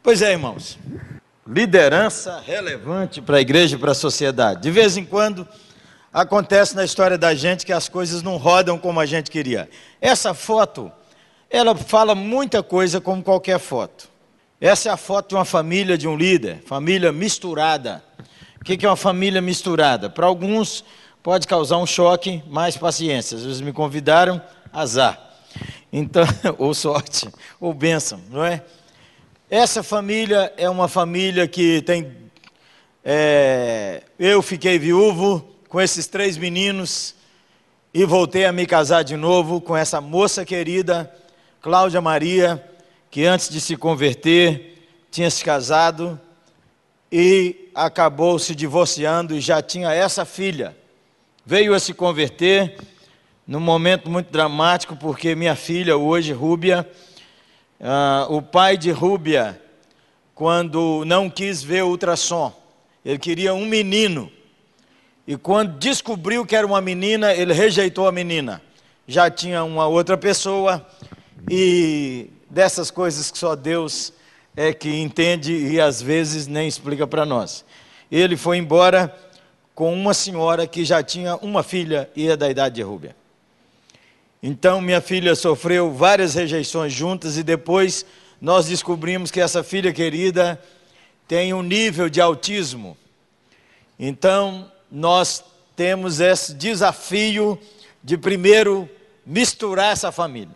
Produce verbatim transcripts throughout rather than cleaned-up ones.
Pois é, irmãos, liderança relevante para a igreja e para a sociedade. De vez em quando, acontece na história da gente que as coisas não rodam como a gente queria. Essa foto, ela fala muita coisa como qualquer foto. Essa é a foto de uma família, de um líder, família misturada. O que é uma família misturada? Para alguns pode causar um choque, mais paciência. Eles me convidaram, azar. Então, ou sorte, ou bênção, não é? Essa família é uma família que tem... É, eu fiquei viúvo com esses três meninos e voltei a me casar de novo com essa moça querida, Cláudia Maria, que antes de se converter tinha se casado e acabou se divorciando e já tinha essa filha. Veio a se converter num momento muito dramático, porque minha filha hoje, Rúbia, uh, o pai de Rúbia, quando não quis ver o ultrassom, ele queria um menino, e quando descobriu que era uma menina, ele rejeitou a menina. Já tinha uma outra pessoa, e dessas coisas que só Deus é que entende e às vezes nem explica para nós. Ele foi embora com uma senhora que já tinha uma filha e é da idade de Rúbia. Então minha filha sofreu várias rejeições juntas e depois nós descobrimos que essa filha querida tem um nível de autismo. Então nós temos esse desafio de primeiro misturar essa família.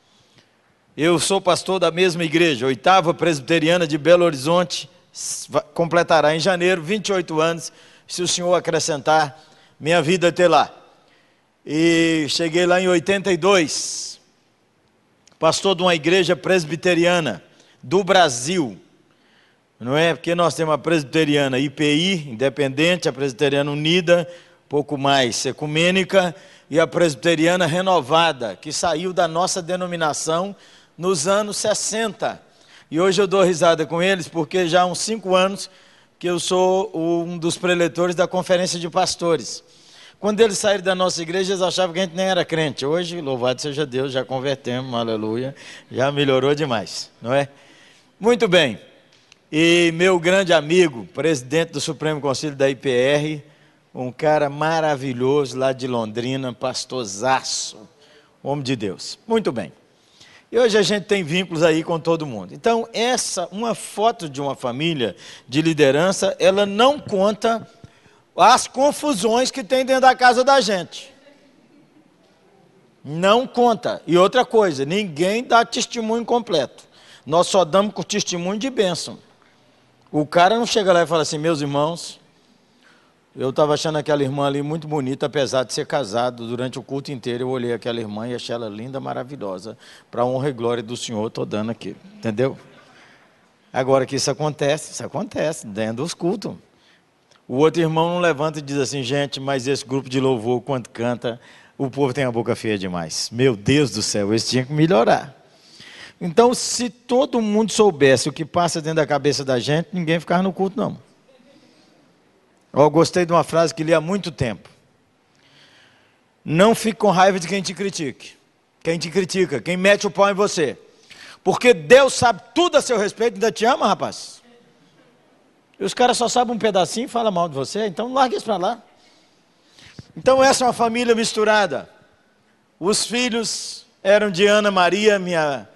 Eu sou pastor da mesma igreja, oitava presbiteriana de Belo Horizonte, completará em janeiro vinte e oito anos, se o senhor acrescentar minha vida até lá. E cheguei lá em oitenta e dois, pastor de uma igreja presbiteriana do Brasil, não é? Porque nós temos a presbiteriana I P I, independente, a presbiteriana unida, pouco mais ecumênica, e a presbiteriana renovada, que saiu da nossa denominação nos anos sessenta. E hoje eu dou risada com eles, porque já há uns cinco anos que eu sou um dos preletores da conferência de pastores. Quando eles saíram da nossa igreja, eles achavam que a gente nem era crente. Hoje, louvado seja Deus, já convertemos, aleluia, já melhorou demais, não é? Muito bem. E meu grande amigo, presidente do Supremo Conselho da I P R, um cara maravilhoso lá de Londrina, pastorzaço, homem de Deus. Muito bem. E hoje a gente tem vínculos aí com todo mundo. Então, essa, uma foto de uma família de liderança, ela não conta as confusões que tem dentro da casa da gente. Não conta. E outra coisa, ninguém dá testemunho completo. Nós só damos com testemunho de bênção. O cara não chega lá e fala assim, meus irmãos, eu estava achando aquela irmã ali muito bonita, apesar de ser casado. Durante o culto inteiro eu olhei aquela irmã e achei ela linda, maravilhosa. Para a honra e glória do Senhor, estou dando aqui. Entendeu? Agora que isso acontece, isso acontece dentro dos cultos. O outro irmão não levanta e diz assim, gente, mas esse grupo de louvor, quando canta, o povo tem a boca feia demais. Meu Deus do céu, esse tinha que melhorar. Então, se todo mundo soubesse o que passa dentro da cabeça da gente, ninguém ficava no culto, não. Eu gostei de uma frase que li há muito tempo. Não fique com raiva de quem te critique. Quem te critica, quem mete o pau em você. Porque Deus sabe tudo a seu respeito e ainda te ama, rapaz. E os caras só sabem um pedacinho e falam mal de você, então larga isso para lá. Então essa é uma família misturada. Os filhos eram de Ana Maria, minha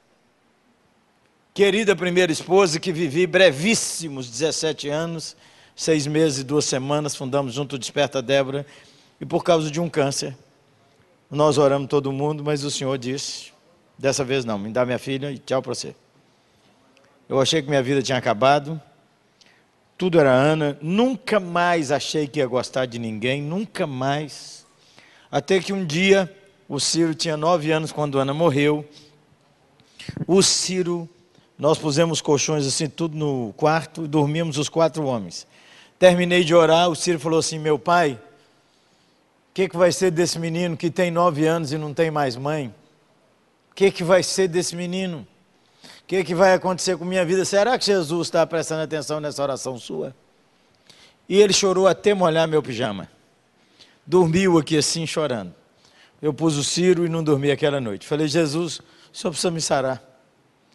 querida primeira esposa, que vivi brevíssimos dezessete anos, seis meses e duas semanas, fundamos junto o Desperta Débora, e por causa de um câncer, nós oramos todo mundo, mas o Senhor disse, dessa vez não, me dá minha filha e tchau para você. Eu achei que minha vida tinha acabado, tudo era Ana, nunca mais achei que ia gostar de ninguém, nunca mais. Até que um dia, o Ciro tinha nove anos quando Ana morreu. O Ciro, nós pusemos colchões assim, tudo no quarto, e dormíamos os quatro homens. Terminei de orar, o Ciro falou assim, meu pai, o que, que vai ser desse menino que tem nove anos e não tem mais mãe? O que, que vai ser desse menino? O que, que vai acontecer com minha vida? Será que Jesus está prestando atenção nessa oração sua? E ele chorou até molhar meu pijama. Dormiu aqui assim, chorando. Eu pus o Ciro e não dormi aquela noite. Falei, Jesus, o senhor precisa me sarar.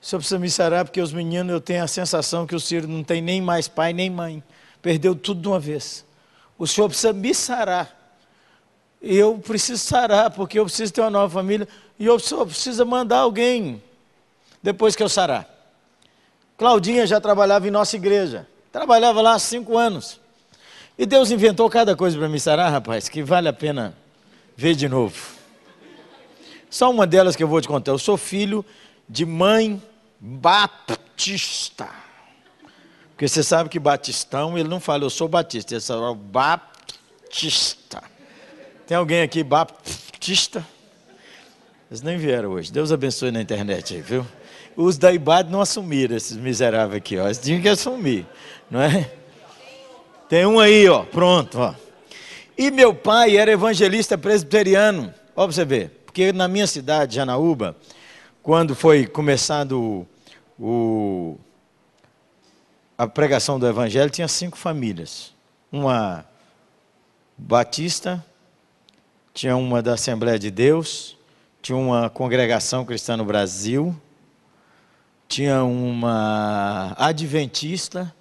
O senhor precisa me sarar porque os meninos, eu tenho a sensação que o Ciro não tem nem mais pai nem mãe. Perdeu tudo de uma vez. O senhor precisa me sarar. Eu preciso sarar porque eu preciso ter uma nova família. E o senhor precisa mandar alguém depois que eu sarar. Claudinha já trabalhava em nossa igreja. Trabalhava lá há cinco anos. E Deus inventou cada coisa para me sarar, rapaz, que vale a pena ver de novo. Só uma delas que eu vou te contar. Eu sou filho de mãe Baptista. Porque você sabe que Batistão, ele não fala, eu sou Batista, ele fala Baptista. Tem alguém aqui Baptista? Eles nem vieram hoje. Deus abençoe na internet aí, viu? Os da I B A D não assumiram, esses miseráveis aqui, ó. Eles tinham que assumir, não é? Tem um aí, ó, pronto, ó. E meu pai era evangelista presbiteriano, ó, pra você ver. Porque na minha cidade, Janaúba, quando foi começado o, a pregação do evangelho, tinha cinco famílias. Uma batista, tinha uma da Assembleia de Deus, tinha uma congregação cristã no Brasil, tinha uma adventista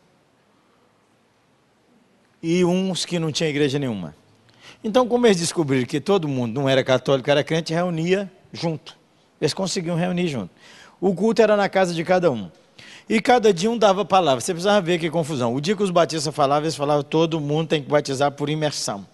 e uns que não tinha igreja nenhuma. Então, como eles descobriram que todo mundo não era católico, era crente, reunia junto. Eles conseguiam reunir junto. O culto era na casa de cada um. E cada dia um dava palavra. Você precisava ver que confusão. O dia que os batistas falavam, eles falavam, todo mundo tem que batizar por imersão.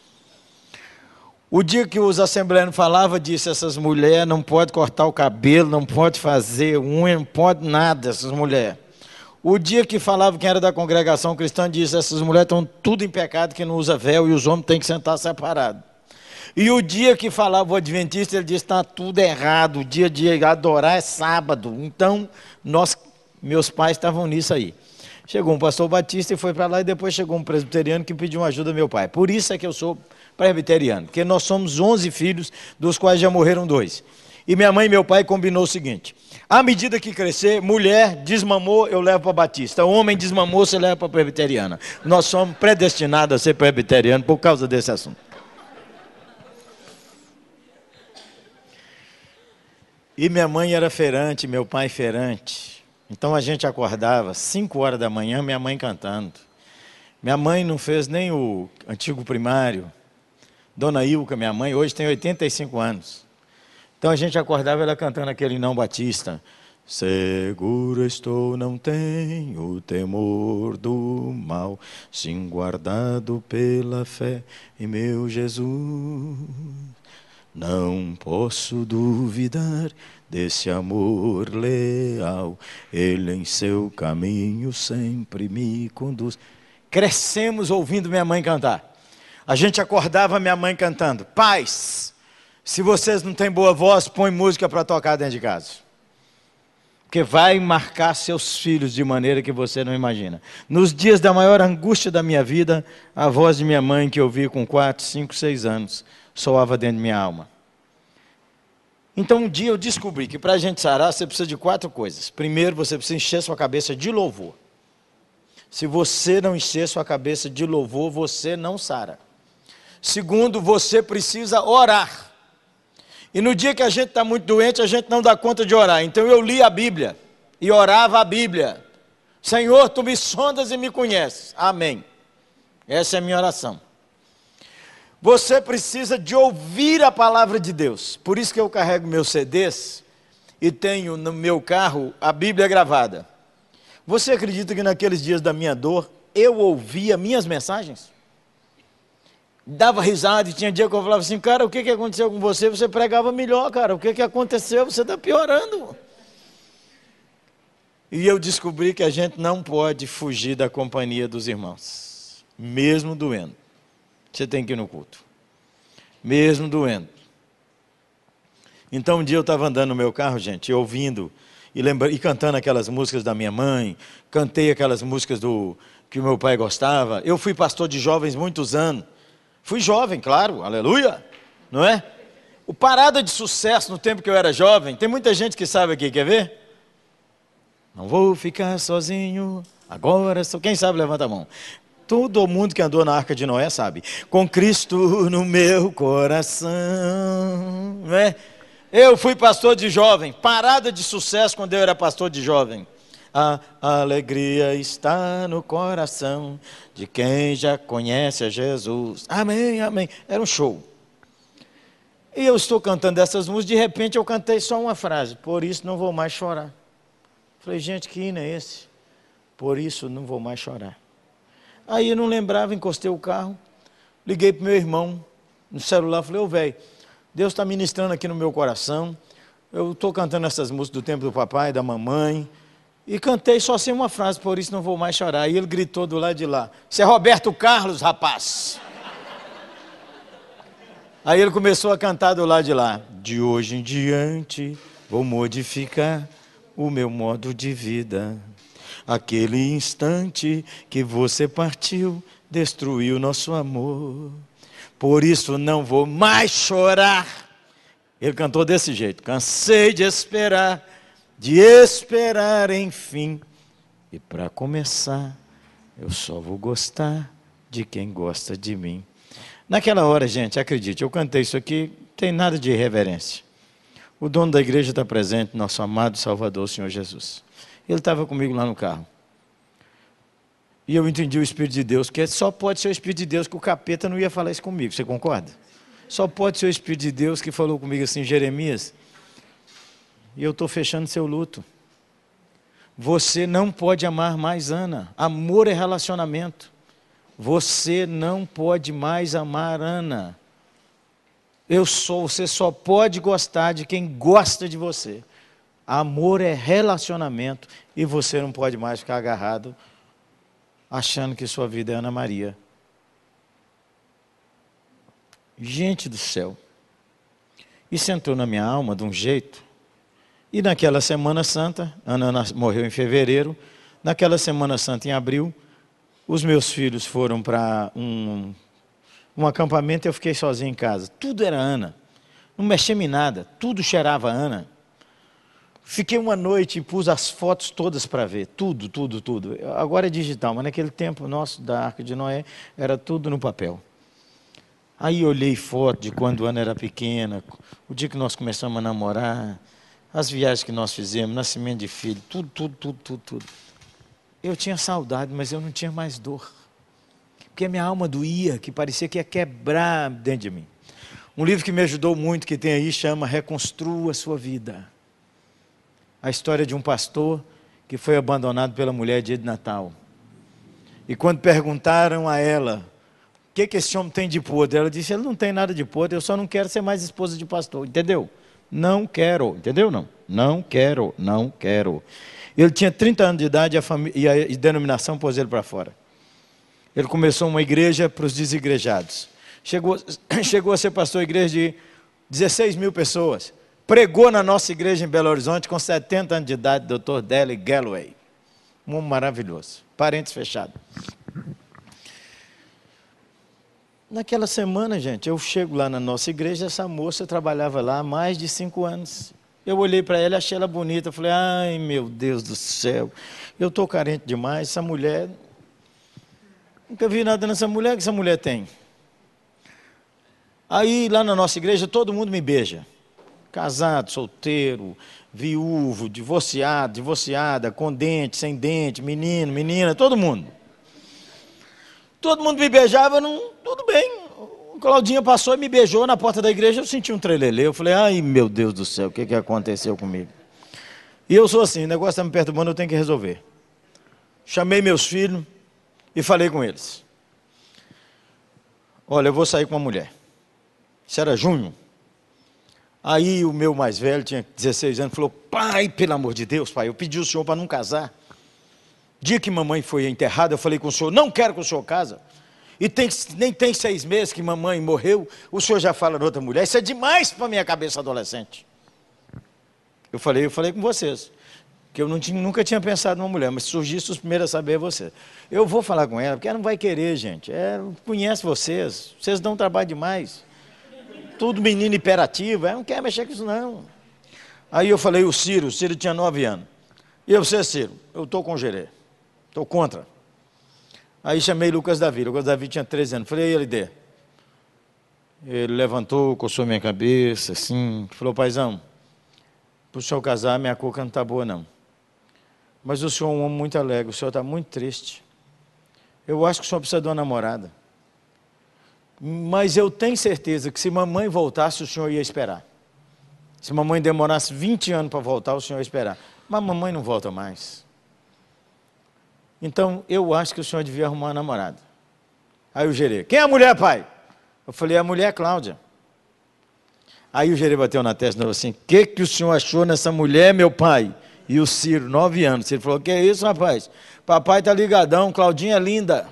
O dia que os assembleanos falavam, disse, essas mulheres não podem cortar o cabelo, não podem fazer unha, não pode nada, essas mulheres. O dia que falava quem era da congregação cristã, disse, essas mulheres estão tudo em pecado, que não usa véu, e os homens têm que sentar separados. E o dia que falava o adventista, ele disse, está tudo errado, o dia de adorar é sábado. Então, nós, meus pais estavam nisso aí. Chegou um pastor batista e foi para lá, e depois chegou um presbiteriano que pediu ajuda ao meu pai. Por isso é que eu sou presbiteriano, porque nós somos onze filhos, dos quais já morreram dois. E minha mãe e meu pai combinou o seguinte, à medida que crescer, mulher desmamou, eu levo para batista, homem desmamou, você leva para presbiteriana. Nós somos predestinados a ser presbiteriano por causa desse assunto. E minha mãe era feirante, meu pai feirante. Então a gente acordava, cinco horas da manhã, minha mãe cantando. Minha mãe não fez nem o antigo primário. Dona Ilka, minha mãe, hoje tem oitenta e cinco anos. Então a gente acordava ela cantando aquele não batista. Seguro estou, não tenho temor do mal, sim guardado pela fé em meu Jesus. Não posso duvidar desse amor leal, ele em seu caminho sempre me conduz. Crescemos ouvindo minha mãe cantar. A gente acordava minha mãe cantando, pais, se vocês não têm boa voz, põe música para tocar dentro de casa. Porque vai marcar seus filhos de maneira que você não imagina. Nos dias da maior angústia da minha vida, a voz de minha mãe, que eu vi com quatro, cinco, seis anos, soava dentro de minha alma. Então um dia eu descobri que para a gente sarar, você precisa de quatro coisas. Primeiro, você precisa encher sua cabeça de louvor. Se você não encher sua cabeça de louvor, você não sara. Segundo, você precisa orar. E no dia que a gente está muito doente, a gente não dá conta de orar. Então eu li a Bíblia e orava a Bíblia. Senhor, tu me sondas e me conheces. Amém. Essa é a minha oração. Você precisa de ouvir a palavra de Deus. Por isso que eu carrego meus C Ds e tenho no meu carro a Bíblia gravada. Você acredita que naqueles dias da minha dor, eu ouvia minhas mensagens? Dava risada e tinha dia que eu falava assim, cara, o que, que aconteceu com você? Você pregava melhor, cara. O que, que aconteceu? Você está piorando. E eu descobri que a gente não pode fugir da companhia dos irmãos. Mesmo doendo. Você tem que ir no culto. Mesmo doendo. Então um dia eu estava andando no meu carro, gente, ouvindo e, lembra, e cantando aquelas músicas da minha mãe. Cantei aquelas músicas do, que o meu pai gostava. Eu fui pastor de jovens muitos anos. Fui jovem, claro, aleluia, não é? O Parada de Sucesso no tempo que eu era jovem, tem muita gente que sabe aqui, quer ver? Não vou ficar sozinho, agora sou... Quem sabe, levanta a mão. Todo mundo que andou na Arca de Noé sabe. Com Cristo no meu coração, não é? Eu fui pastor de jovem, parada de sucesso quando eu era pastor de jovem. A alegria está no coração de quem já conhece a Jesus. Amém, amém. Era um show. E eu estou cantando essas músicas, de repente eu cantei só uma frase: por isso não vou mais chorar. Falei, gente, que hino é esse? Por isso não vou mais chorar. Aí eu não lembrava, encostei o carro, liguei para o meu irmão no celular, falei, ô velho, Deus está ministrando aqui no meu coração, eu estou cantando essas músicas do tempo do papai, da mamãe, e cantei só assim uma frase, por isso não vou mais chorar. Aí ele gritou do lado de lá, você é Roberto Carlos, rapaz. Aí ele começou a cantar do lado de lá, de hoje em diante vou modificar o meu modo de vida. Aquele instante que você partiu, destruiu nosso amor. Por isso não vou mais chorar. Ele cantou desse jeito, cansei de esperar, de esperar enfim. E para começar, eu só vou gostar de quem gosta de mim. Naquela hora, gente, acredite, eu cantei isso aqui, não tem nada de irreverência. O dono da igreja está presente, nosso amado Salvador, o Senhor Jesus. Ele estava comigo lá no carro. E eu entendi o Espírito de Deus, que só pode ser o Espírito de Deus, que o capeta não ia falar isso comigo, você concorda? Só pode ser o Espírito de Deus que falou comigo assim, Jeremias, e eu estou fechando seu luto. Você não pode amar mais Ana. Amor é relacionamento. Você não pode mais amar Ana. Eu sou, você só pode gostar de quem gosta de você. Amor é relacionamento e você não pode mais ficar agarrado achando que sua vida é Ana Maria. Gente do céu, isso entrou na minha alma de um jeito. E naquela Semana Santa, Ana morreu em fevereiro, naquela Semana Santa em abril, os meus filhos foram para um, um acampamento e eu fiquei sozinho em casa. Tudo era Ana, não mexia em nada, tudo cheirava Ana. Fiquei uma noite e pus as fotos todas para ver, tudo, tudo, tudo. Agora é digital, mas naquele tempo nosso da Arca de Noé era tudo no papel. Aí olhei foto de quando Ana era pequena, o dia que nós começamos a namorar, as viagens que nós fizemos, nascimento de filho, tudo, tudo, tudo, tudo, tudo. Eu tinha saudade, mas eu não tinha mais dor. Porque a minha alma doía, que parecia que ia quebrar dentro de mim. Um livro que me ajudou muito, que tem aí, chama Reconstrua a Sua Vida. A história de um pastor que foi abandonado pela mulher dia de Natal. E quando perguntaram a ela, o que, que esse homem tem de podre? Ela disse, ele não tem nada de podre, eu só não quero ser mais esposa de pastor, entendeu? Não quero, entendeu não? Não quero, não quero. Ele tinha trinta anos de idade e a, família, e a denominação pôs ele para fora. Ele começou uma igreja para os desigrejados. Chegou, chegou a ser pastor de igreja de dezesseis mil pessoas. Pregou na nossa igreja em Belo Horizonte com setenta anos de idade, doutor Dele Galloway. Um homem maravilhoso. Parentes fechados. Naquela semana, gente, eu chego lá na nossa igreja, essa moça trabalhava lá há mais de cinco anos. Eu olhei para ela, achei ela bonita, falei, ai meu Deus do céu, eu estou carente demais, essa mulher, nunca vi nada nessa mulher que essa mulher tem. Aí lá na nossa igreja todo mundo me beija. Casado, solteiro, viúvo, divorciado, divorciada, com dente, sem dente, menino, menina, todo mundo. Todo mundo me beijava, não, tudo bem. O Claudinha passou e me beijou na porta da igreja, eu senti um trelelê. Eu falei, ai meu Deus do céu, o que, que aconteceu comigo? E eu sou assim, o negócio está me perturbando, eu tenho que resolver. Chamei meus filhos e falei com eles. Olha, eu vou sair com uma mulher. Isso era junho. Aí o meu mais velho, tinha dezesseis anos, falou, pai, pelo amor de Deus, pai, eu pedi o senhor para não casar. Dia que mamãe foi enterrada, eu falei com o senhor, não quero que o senhor casa. E tem, nem tem seis meses que mamãe morreu, o senhor já fala na outra mulher, isso é demais para a minha cabeça adolescente. Eu falei, eu falei com vocês, que eu não tinha, nunca tinha pensado numa mulher, mas surgisse os primeiros a saber é você. Eu vou falar com ela, porque ela não vai querer, gente, ela conhece vocês, vocês dão trabalho demais. Tudo menino hiperativo, ela não quer mexer com isso não. Aí eu falei, o Ciro, o Ciro tinha nove anos. E eu, você, Ciro, eu estou com o Gerê, estou contra. Aí chamei Lucas Davi, Lucas Davi tinha treze anos, falei, aí, L D, Ele levantou, coçou minha cabeça, assim, falou: paizão, para o senhor casar, minha cuca não está boa, não. Mas o senhor é um homem muito alegre, o senhor está muito triste. Eu acho que o senhor precisa de uma namorada. Mas eu tenho certeza que se mamãe voltasse, o senhor ia esperar. Se mamãe demorasse vinte anos para voltar, o senhor ia esperar. Mas mamãe não volta mais. Então, eu acho que o senhor devia arrumar uma namorada. Aí o gerê: quem é a mulher, pai? Eu falei: a mulher é Cláudia. Aí o gerê bateu na testa e falou assim: o que, que o senhor achou nessa mulher, meu pai? E o Ciro, nove anos. Ele falou: que é isso, rapaz? Papai está ligadão, Claudinha é linda.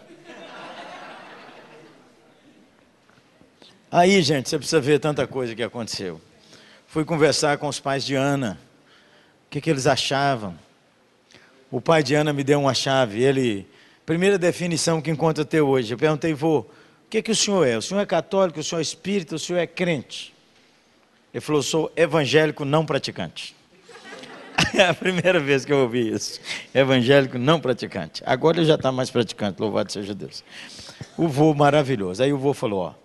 Aí, gente, você precisa ver tanta coisa que aconteceu. Fui conversar com os pais de Ana. O que, que eles achavam? O pai de Ana me deu uma chave. Ele, primeira definição que encontra até hoje. Eu perguntei: vô, o que, que o senhor é? O senhor é católico, o senhor é espírita, o senhor é crente? Ele falou: sou evangélico não praticante. É a primeira vez que eu ouvi isso. Evangélico não praticante. Agora ele já está mais praticante, louvado seja Deus. O vô maravilhoso. Aí o vô falou: ó,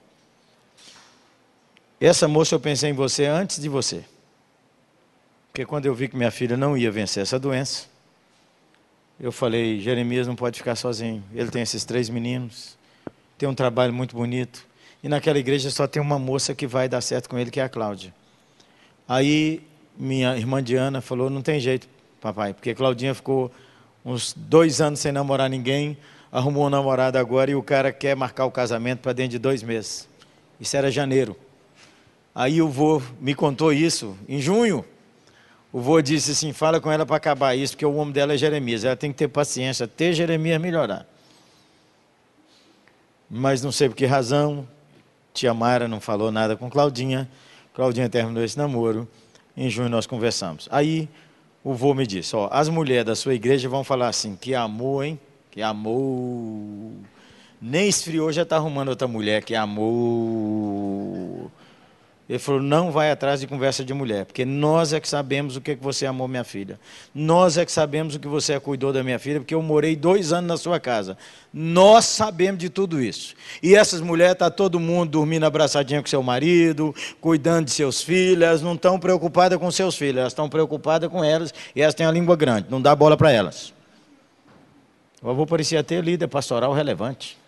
essa moça eu pensei em você antes de você. Porque quando eu vi que minha filha não ia vencer essa doença, eu falei: Jeremias não pode ficar sozinho. Ele tem esses três meninos, tem um trabalho muito bonito. E naquela igreja só tem uma moça que vai dar certo com ele, que é a Cláudia. Aí minha irmã Diana falou: não tem jeito, papai, porque Claudinha ficou uns dois anos sem namorar ninguém, arrumou um namorado agora e o cara quer marcar o casamento para dentro de dois meses. Isso era janeiro. Aí o vô me contou isso em junho. O vô disse assim: fala com ela para acabar isso, porque o homem dela é Jeremias, ela tem que ter paciência até Jeremias melhorar. Mas não sei por que razão, tia Mara não falou nada com Claudinha. Claudinha terminou esse namoro. Em junho nós conversamos. Aí o vô me disse: ó, as mulheres da sua igreja vão falar assim: que amor, hein? Que amor. Nem esfriou, já está arrumando outra mulher, que amor. Ele falou: não vai atrás de conversa de mulher, porque nós é que sabemos o que você amou minha filha. Nós é que sabemos o que você cuidou da minha filha, porque eu morei dois anos na sua casa. Nós sabemos de tudo isso. E essas mulheres, está todo mundo dormindo abraçadinha com seu marido, cuidando de seus filhos, elas não estão preocupadas com seus filhos, elas estão preocupadas com elas, e elas têm a língua grande, não dá bola para elas. Eu vou parecer até líder pastoral relevante.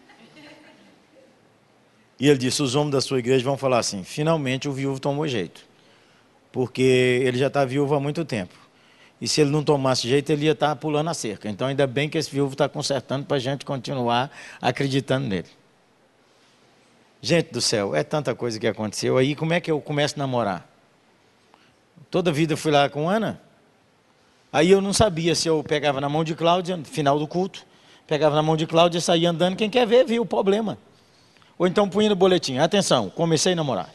E ele disse: os homens da sua igreja vão falar assim: finalmente o viúvo tomou jeito. Porque ele já está viúvo há muito tempo. E se ele não tomasse jeito, ele ia estar pulando a cerca. Então ainda bem que esse viúvo está consertando para a gente continuar acreditando nele. Gente do céu, é tanta coisa que aconteceu. Aí como é que eu começo a namorar? Toda a vida fui lá com Ana. Aí eu não sabia se eu pegava na mão de Cláudia, no final do culto, pegava na mão de Cláudia e saía andando. Quem quer ver, viu o problema. Ou então punha no boletim: atenção, comecei a namorar.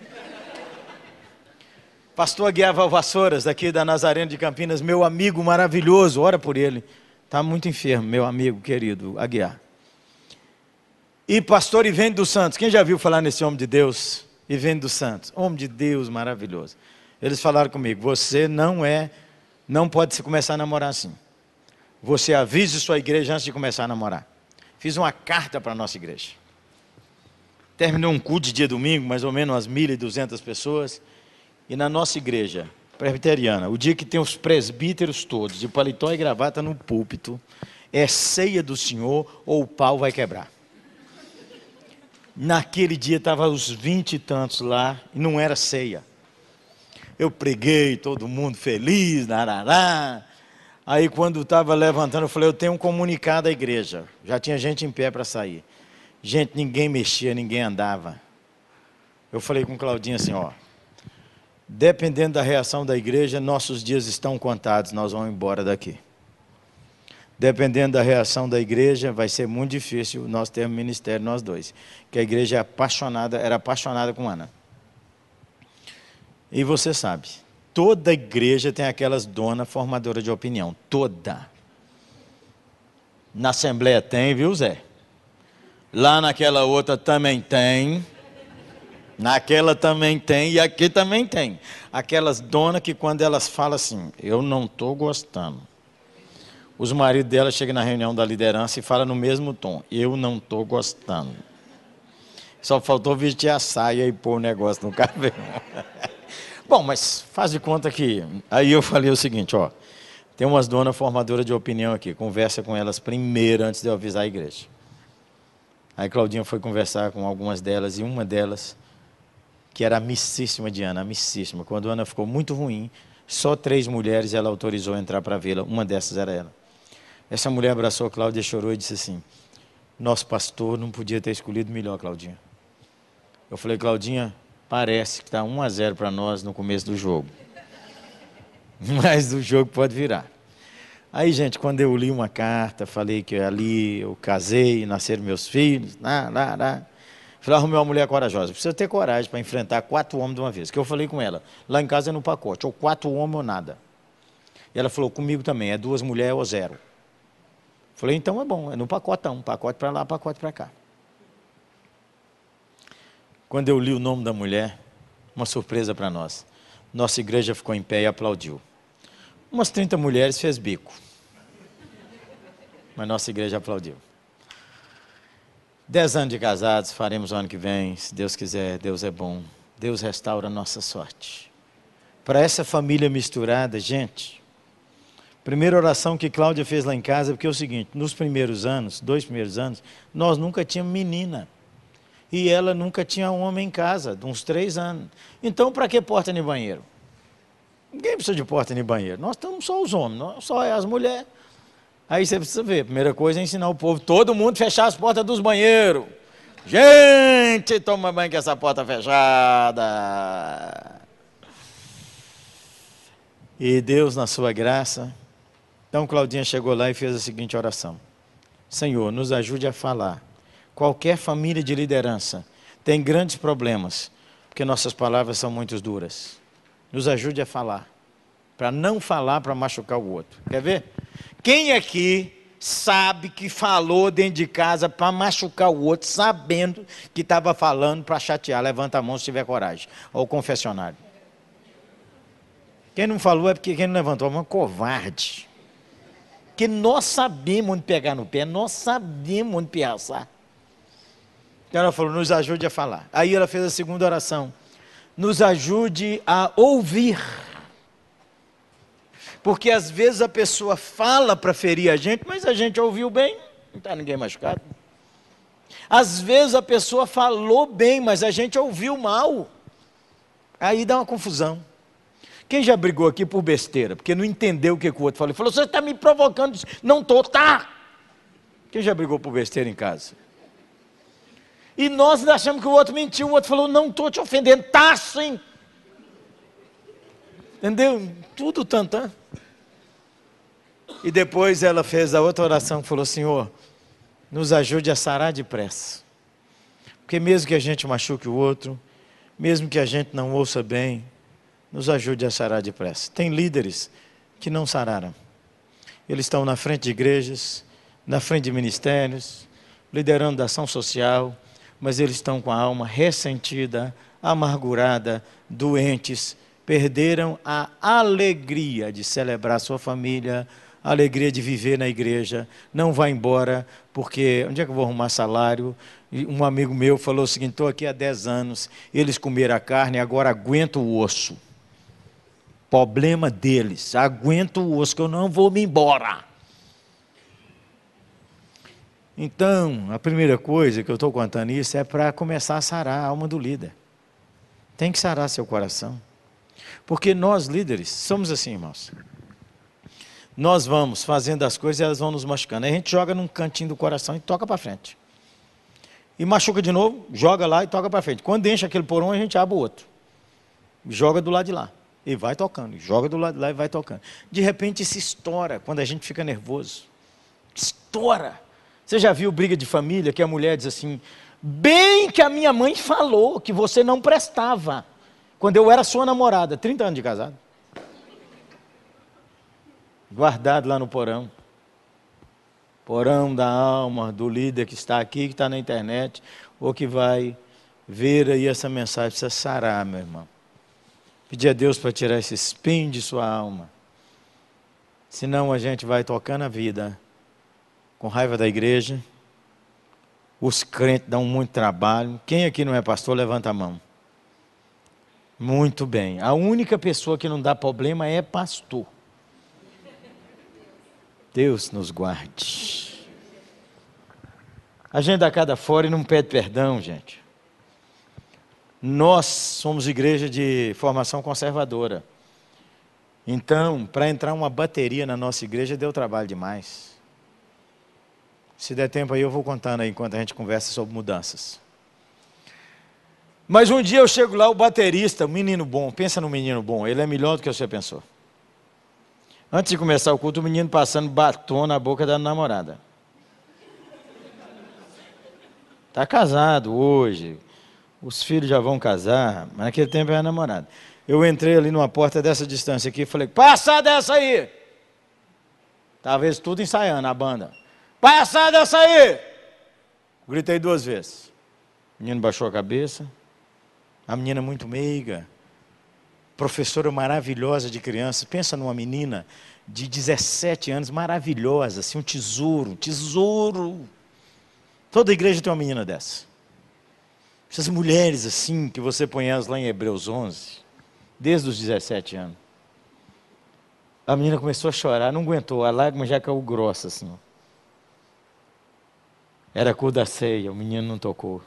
Pastor Aguiar Valvassouras, daqui da Nazareno de Campinas, meu amigo maravilhoso, ora por ele. Está muito enfermo, meu amigo querido Aguiar. E pastor Ivene dos Santos, quem já viu falar nesse homem de Deus? Ivene dos Santos, homem de Deus maravilhoso. Eles falaram comigo: você não é, não pode se começar a namorar assim. Você avise sua igreja antes de começar a namorar. Fiz uma carta para a nossa igreja. Terminou um culto de dia domingo, mais ou menos umas mil e duzentas pessoas. E na nossa igreja presbiteriana, o dia que tem os presbíteros todos, de paletó e gravata no púlpito, é ceia do Senhor ou o pau vai quebrar. Naquele dia estavam os vinte e tantos lá, e não era ceia. Eu preguei, todo mundo feliz, narará. Aí quando estava levantando, eu falei: eu tenho um comunicado à igreja. Já tinha gente em pé para sair. Gente, ninguém mexia, ninguém andava. Eu falei com Claudinha assim: ó, dependendo da reação da igreja, nossos dias estão contados, nós vamos embora daqui. Dependendo da reação da igreja, vai ser muito difícil nós termos ministério, nós dois. Que a igreja é apaixonada, era apaixonada com Ana. E você sabe, toda igreja tem aquelas donas formadoras de opinião, toda. Na Assembleia tem, viu, Zé? Lá naquela outra também tem. Naquela também tem, e aqui também tem. Aquelas donas que quando elas falam assim: eu não estou gostando. Os maridos dela chegam na reunião da liderança e falam no mesmo tom: eu não estou gostando. Só faltou vestir a saia e pôr o negócio no cabelo. Bom, mas faz de conta que... Aí eu falei o seguinte, ó. Tem umas donas formadoras de opinião aqui. Conversa com elas primeiro, antes de eu avisar a igreja. Aí Claudinha foi conversar com algumas delas, e uma delas, que era amicíssima de Ana, amicíssima. Quando a Ana ficou muito ruim, só três mulheres ela autorizou a entrar para vê-la. Uma dessas era ela. Essa mulher abraçou a Cláudia, chorou e disse assim, nosso pastor não podia ter escolhido melhor, Claudinha. Eu falei, Claudinha, parece que está um a zero para nós no começo do jogo. Mas o jogo pode virar. Aí, gente, quando eu li uma carta, falei que ali eu casei, nasceram meus filhos, lá, lá, lá. Falei, arrumei uma mulher corajosa. Precisa ter coragem para enfrentar quatro homens de uma vez. Que eu falei com ela, lá em casa é no pacote, ou quatro homens ou nada. E ela falou, comigo também, é duas mulheres ou zero. Falei, então é bom, é no pacotão, pacote para lá, pacote para cá. Quando eu li o nome da mulher, uma surpresa para nós. Nossa igreja ficou em pé e aplaudiu. Umas trinta mulheres fez bico. Mas nossa igreja aplaudiu. Dez anos de casados, faremos o ano que vem, se Deus quiser, Deus é bom. Deus restaura a nossa sorte. Para essa família misturada, gente, primeira oração que Cláudia fez lá em casa, porque é o seguinte, nos primeiros anos, dois primeiros anos, nós nunca tínhamos menina. E ela nunca tinha homem em casa, de uns três anos. Então, para que porta nem banheiro? Ninguém precisa de porta nem banheiro. Nós estamos só os homens, nós, só é as mulheres. Aí você precisa ver, a primeira coisa é ensinar o povo, todo mundo fechar as portas dos banheiros. Gente, toma banho com essa porta fechada. E Deus, na sua graça, então Claudinha chegou lá e fez a seguinte oração. Senhor, nos ajude a falar. Qualquer família de liderança tem grandes problemas, porque nossas palavras são muito duras. Nos ajude a falar, para não falar para machucar o outro. Quer ver? Quem aqui sabe que falou dentro de casa para machucar o outro, sabendo que estava falando para chatear? Levanta a mão se tiver coragem. Ou confessionário. Quem não falou é porque quem não levantou a mão é covarde. Porque nós sabemos onde pegar no pé, nós sabemos onde piaçar. Então ela falou, nos ajude a falar. Aí ela fez a segunda oração. Nos ajude a ouvir. Porque às vezes a pessoa fala para ferir a gente, mas a gente ouviu bem, não está ninguém machucado. Às vezes a pessoa falou bem, mas a gente ouviu mal. Aí dá uma confusão. Quem já brigou aqui por besteira, porque não entendeu o que o outro falou? Falou, você está me provocando. Não estou, tá. Quem já brigou por besteira em casa? E nós achamos que o outro mentiu, o outro falou, não estou te ofendendo, tá sim. Entendeu? Tudo tantã. E depois ela fez a outra oração, falou, Senhor, nos ajude a sarar depressa. Porque mesmo que a gente machuque o outro, mesmo que a gente não ouça bem, nos ajude a sarar depressa. Tem líderes que não sararam. Eles estão na frente de igrejas, na frente de ministérios, liderando a ação social, mas eles estão com a alma ressentida, amargurada, doentes, perderam a alegria de celebrar sua família, a alegria de viver na igreja, não vai embora, porque onde é que eu vou arrumar salário? E um amigo meu falou o seguinte, estou aqui há dez anos, eles comeram a carne, agora aguento o osso. Problema deles, aguento o osso, que eu não vou me embora. Então, a primeira coisa que eu estou contando isso é para começar a sarar a alma do líder. Tem que sarar seu coração. Porque nós, líderes, somos assim, irmãos. Nós vamos fazendo as coisas e elas vão nos machucando. Aí a gente joga num cantinho do coração e toca para frente. E machuca de novo, joga lá e toca para frente. Quando enche aquele porão, a gente abre o outro. Joga do lado de lá. E vai tocando. Joga do lado de lá e vai tocando. De repente, se estoura quando a gente fica nervoso. Estoura. Você já viu briga de família que a mulher diz assim, bem que a minha mãe falou que você não prestava, quando eu era sua namorada, trinta anos de casado. Guardado lá no porão. Porão da alma do líder que está aqui, que está na internet, ou que vai ver aí essa mensagem, precisa sarar, meu irmão. Pedir a Deus para tirar esse espinho de sua alma. Senão a gente vai tocando a vida com raiva da igreja, Os crentes dão muito trabalho. Quem aqui não é pastor, levanta a mão. Muito bem. A única pessoa que não dá problema é pastor. Deus nos guarde. A gente dá cada fora e não pede perdão, gente. Nós somos igreja de formação conservadora. Então, para entrar uma bateria na nossa igreja, deu trabalho demais. Se der tempo aí, eu vou contando aí, enquanto a gente conversa sobre mudanças. Mas um dia eu chego lá, o baterista, um menino bom, pensa no menino bom, ele é melhor do que você pensou. Antes de começar o culto, o menino passando batom na boca da namorada. Está casado hoje, os filhos já vão casar, mas naquele tempo era namorado. Eu entrei ali numa porta dessa distância aqui e falei, passa dessa aí! Talvez tudo ensaiando, a banda. Passa dessa aí! Gritei duas vezes. O menino baixou a cabeça. A menina muito meiga. Professora maravilhosa de crianças. Pensa numa menina de dezessete anos, maravilhosa, assim, um tesouro, um tesouro. Toda igreja tem uma menina dessa. Essas mulheres assim, que você põe elas lá em Hebreus onze, desde os dezessete anos. A menina começou a chorar, não aguentou, a lágrima já caiu grossa assim. Era a cor da ceia, o menino não tocou.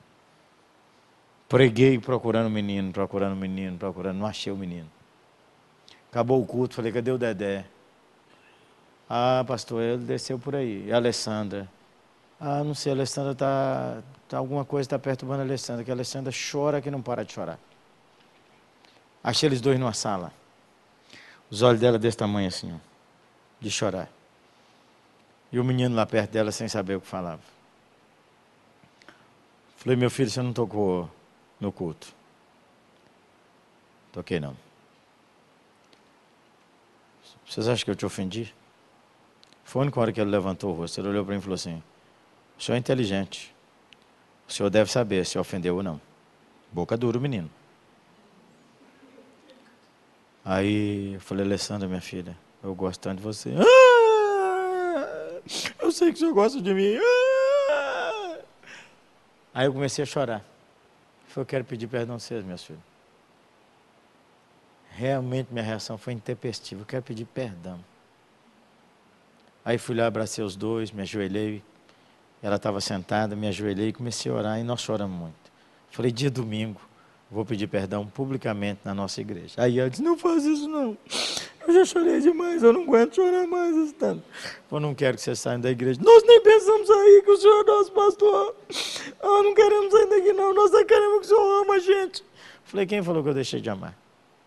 Preguei procurando o menino, procurando o menino, procurando, não achei o menino. Acabou o culto, falei, cadê o Dedé? Ah, pastor, ele desceu por aí. E a Alessandra? Ah, não sei, a Alessandra está... Tá, alguma coisa está perturbando a Alessandra, que a Alessandra chora que não para de chorar. Achei eles dois numa sala. Os olhos dela desse tamanho assim, ó, de chorar. E o menino lá perto dela sem saber o que falava. Falei, meu filho, você não tocou no culto? Toquei não. Vocês acham que eu te ofendi? Foi a única hora que ele levantou o rosto. Ele olhou para mim e falou assim, o senhor é inteligente. O senhor deve saber se ofendeu ou não. Boca dura o menino. Aí eu falei, Alessandra, minha filha, eu gosto tanto de você. Ah, eu sei que o senhor gosta de mim. Ah. Aí eu comecei a chorar. Eu falei, eu quero pedir perdão a vocês, meus filhos. Realmente minha reação foi intempestiva. Eu quero pedir perdão. Aí fui lá, abracei os dois, me ajoelhei. Ela estava sentada, me ajoelhei e comecei a orar, e nós choramos muito. Falei, dia domingo, vou pedir perdão publicamente na nossa igreja. Aí ela disse, não faz isso não. Eu já chorei demais, eu não aguento chorar mais esse tanto. Eu não quero que vocês saiam da igreja. Nós nem pensamos sair, que o senhor é nosso pastor. Ah, não queremos sair daqui não, nós só queremos que o senhor ama a gente. Falei, quem falou que eu deixei de amar?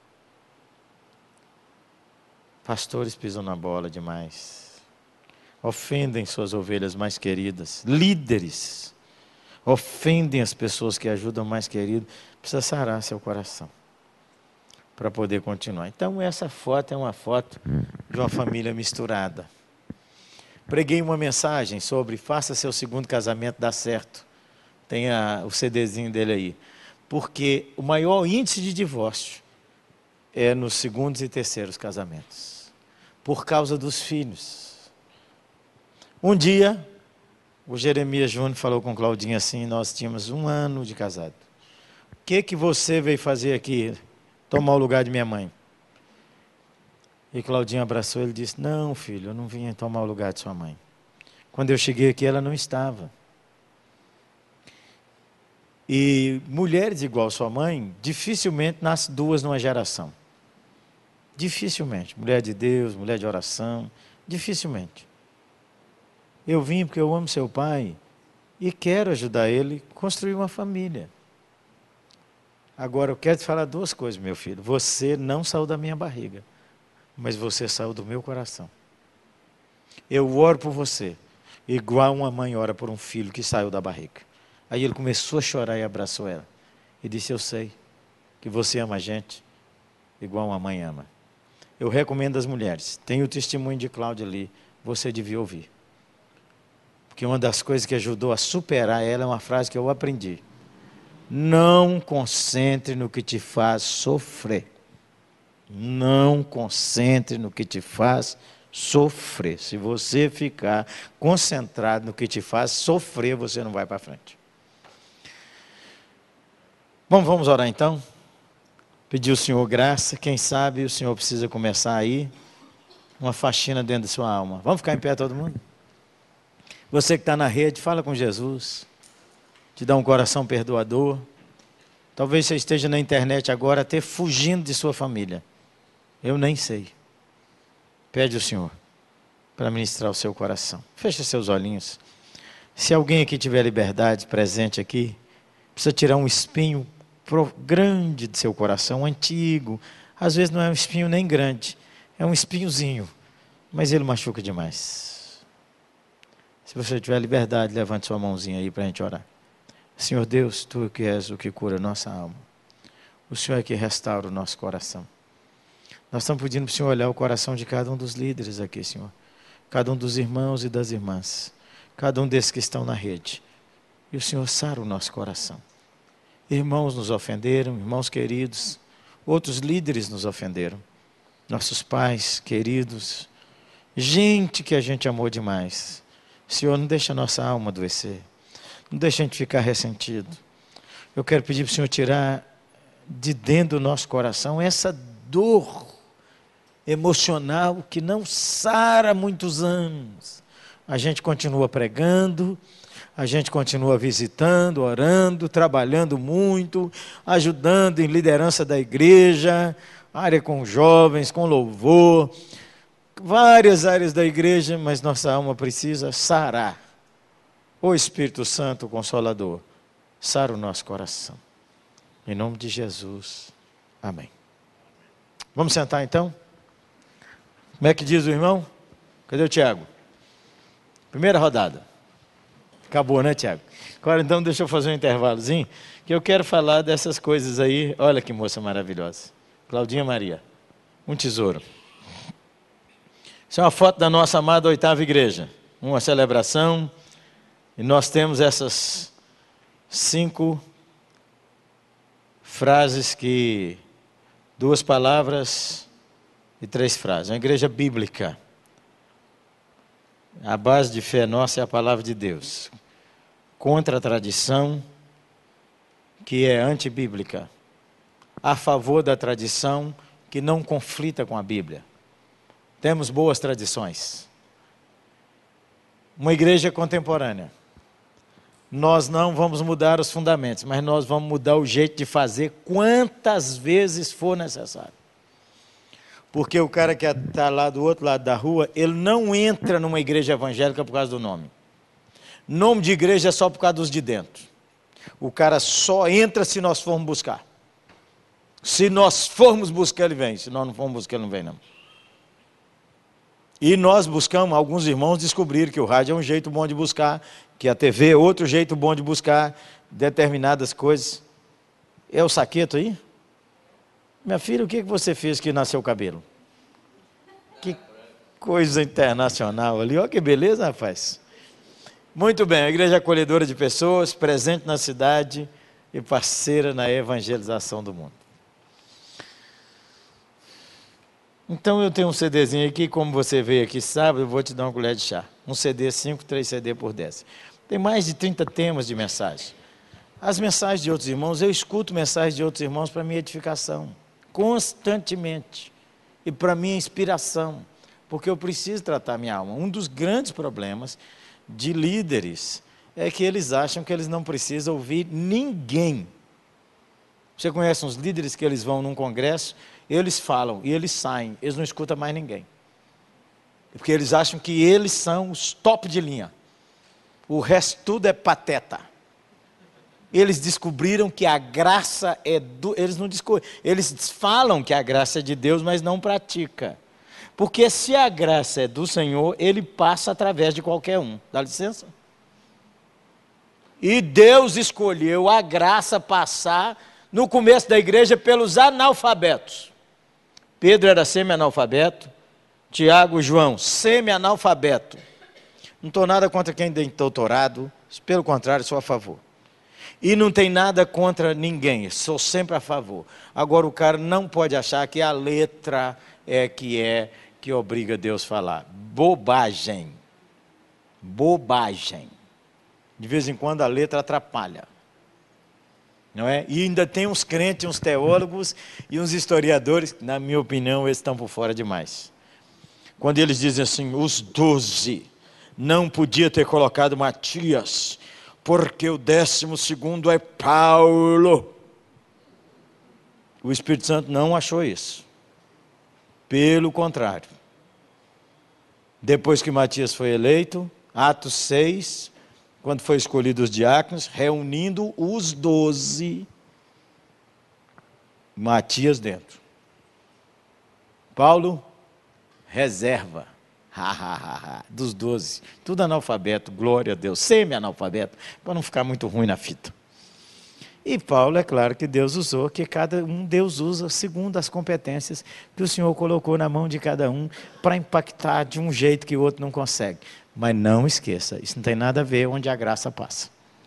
Pastores pisam na bola demais. Ofendem suas ovelhas mais queridas. Líderes ofendem as pessoas que ajudam mais querido. Precisa sarar seu coração para poder continuar. Então essa foto é uma foto de uma família misturada. Preguei uma mensagem sobre faça seu segundo casamento dar certo. Tem a, o CDzinho dele aí. Porque o maior índice de divórcio é nos segundos e terceiros casamentos. Por causa dos filhos. Um dia, o Jeremias Júnior falou com Claudinha assim, nós tínhamos um ano de casado. O que que você veio fazer aqui? Tomar o lugar de minha mãe. E Claudinha abraçou ele e disse, não filho, eu não vim tomar o lugar de sua mãe. Quando eu cheguei aqui, ela não estava. E mulheres igual sua mãe, dificilmente nascem duas numa geração. Dificilmente. Mulher de Deus, mulher de oração, dificilmente. Eu vim porque eu amo seu pai e quero ajudar ele a construir uma família. Agora, eu quero te falar duas coisas, meu filho. Você não saiu da minha barriga, mas você saiu do meu coração. Eu oro por você, igual uma mãe ora por um filho que saiu da barriga. Aí ele começou a chorar e abraçou ela. E disse, eu sei que você ama a gente igual uma mãe ama. Eu recomendo às mulheres, tem o testemunho de Cláudia ali, você devia ouvir. Porque uma das coisas que ajudou a superar ela é uma frase que eu aprendi. Não concentre no que te faz sofrer. Não concentre no que te faz Sofrer. Se você ficar concentrado no que te faz sofrer, você não vai para frente. Bom, vamos orar então? Pedir ao Senhor graça. Quem sabe o Senhor precisa começar aí uma faxina dentro da sua alma. Vamos ficar em pé todo mundo? Você que está na rede, fala com Jesus. Te dá um coração perdoador. Talvez você esteja na internet agora até fugindo de sua família. Eu nem sei. Pede ao Senhor para ministrar o seu coração. Feche seus olhinhos. Se alguém aqui tiver liberdade presente aqui, precisa tirar um espinho grande de seu coração, antigo. Às vezes não é um espinho nem grande, é um espinhozinho, mas ele machuca demais. Se você tiver liberdade, levante sua mãozinha aí para a gente orar. Senhor Deus, Tu que és o que cura a nossa alma. O Senhor é que restaura o nosso coração. Nós estamos pedindo para o Senhor olhar o coração de cada um dos líderes aqui, Senhor. Cada um dos irmãos e das irmãs. Cada um desses que estão na rede. E o Senhor sara o nosso coração. Irmãos nos ofenderam, irmãos queridos. Outros líderes nos ofenderam. Nossos pais queridos. Gente que a gente amou demais. Senhor, não deixa a nossa alma adoecer. Não deixa a gente ficar ressentido. Eu quero pedir para o Senhor tirar de dentro do nosso coração essa dor emocional que não sara há muitos anos. A gente continua pregando, a gente continua visitando, orando, trabalhando muito, ajudando em liderança da igreja, área com jovens, com louvor, várias áreas da igreja, mas nossa alma precisa sarar. Ô Espírito Santo Consolador, sara o nosso coração. Em nome de Jesus. Amém. Vamos sentar então? Como é que diz o irmão? Cadê o Tiago? Primeira rodada. Acabou, né, Tiago? Agora então deixa eu fazer um intervalozinho, que eu quero falar dessas coisas aí. Olha que moça maravilhosa. Claudinha Maria. Um tesouro. Isso é uma foto da nossa amada oitava igreja. Uma celebração. E nós temos essas cinco frases que... Duas palavras e três frases. Uma igreja bíblica. A base de fé nossa é a palavra de Deus. Contra a tradição, que é antibíblica. A favor da tradição, que não conflita com a Bíblia. Temos boas tradições. Uma igreja contemporânea. Nós não vamos mudar os fundamentos, mas nós vamos mudar o jeito de fazer quantas vezes for necessário. Porque o cara que está lá do outro lado da rua, ele não entra numa igreja evangélica por causa do nome. Nome de igreja é só por causa dos de dentro. O cara só entra se nós formos buscar. Se nós formos buscar, ele vem. Se nós não formos buscar, ele não vem, não. E nós buscamos, alguns irmãos descobriram que o rádio é um jeito bom de buscar, que a T V é outro jeito bom de buscar determinadas coisas. É o saqueto aí? Minha filha, o que você fez que nasceu o cabelo? Que coisa internacional ali. Olha que beleza, rapaz. Muito bem, a igreja acolhedora de pessoas, presente na cidade e parceira na evangelização do mundo. Então eu tenho um CDzinho aqui, como você veio aqui sábado, eu vou te dar uma colher de chá. Um C D cinco, três C D por dez. Tem mais de trinta temas de mensagem. As mensagens de outros irmãos, eu escuto mensagens de outros irmãos para minha edificação, constantemente. E para minha inspiração, porque eu preciso tratar minha alma. Um dos grandes problemas de líderes é que eles acham que eles não precisam ouvir ninguém. Você conhece uns líderes que eles vão num congresso, eles falam e eles saem, eles não escutam mais ninguém. Porque eles acham que eles são os top de linha. O resto tudo é pateta. Eles descobriram que a graça é do... Eles não descobriram. Eles falam que a graça é de Deus, mas não pratica. Porque se a graça é do Senhor, Ele passa através de qualquer um. Dá licença? E Deus escolheu a graça passar no começo da igreja pelos analfabetos. Pedro era semi-analfabeto, Tiago e João, semi-analfabeto. Não estou nada contra quem tem doutorado, pelo contrário, sou a favor. E não tem nada contra ninguém, sou sempre a favor. Agora o cara não pode achar que a letra é que é, que obriga Deus a falar. Bobagem. Bobagem. De vez em quando a letra atrapalha. Não é? E ainda tem uns crentes, uns teólogos e uns historiadores, na minha opinião, eles estão por fora demais. Quando eles dizem assim, os doze, não podia ter colocado Matias, porque o décimo segundo é Paulo. O Espírito Santo não achou isso. Pelo contrário. Depois que Matias foi eleito, Atos seis, quando foi escolhido os diáconos, reunindo os doze, Matias dentro. Paulo, reserva, ha, ha, ha, ha, dos doze, tudo analfabeto, glória a Deus, semi-analfabeto, para não ficar muito ruim na fita. E Paulo, é claro que Deus usou, que cada um Deus usa segundo as competências que o Senhor colocou na mão de cada um, para impactar de um jeito que o outro não consegue. Mas não esqueça, isso não tem nada a ver onde a graça passa.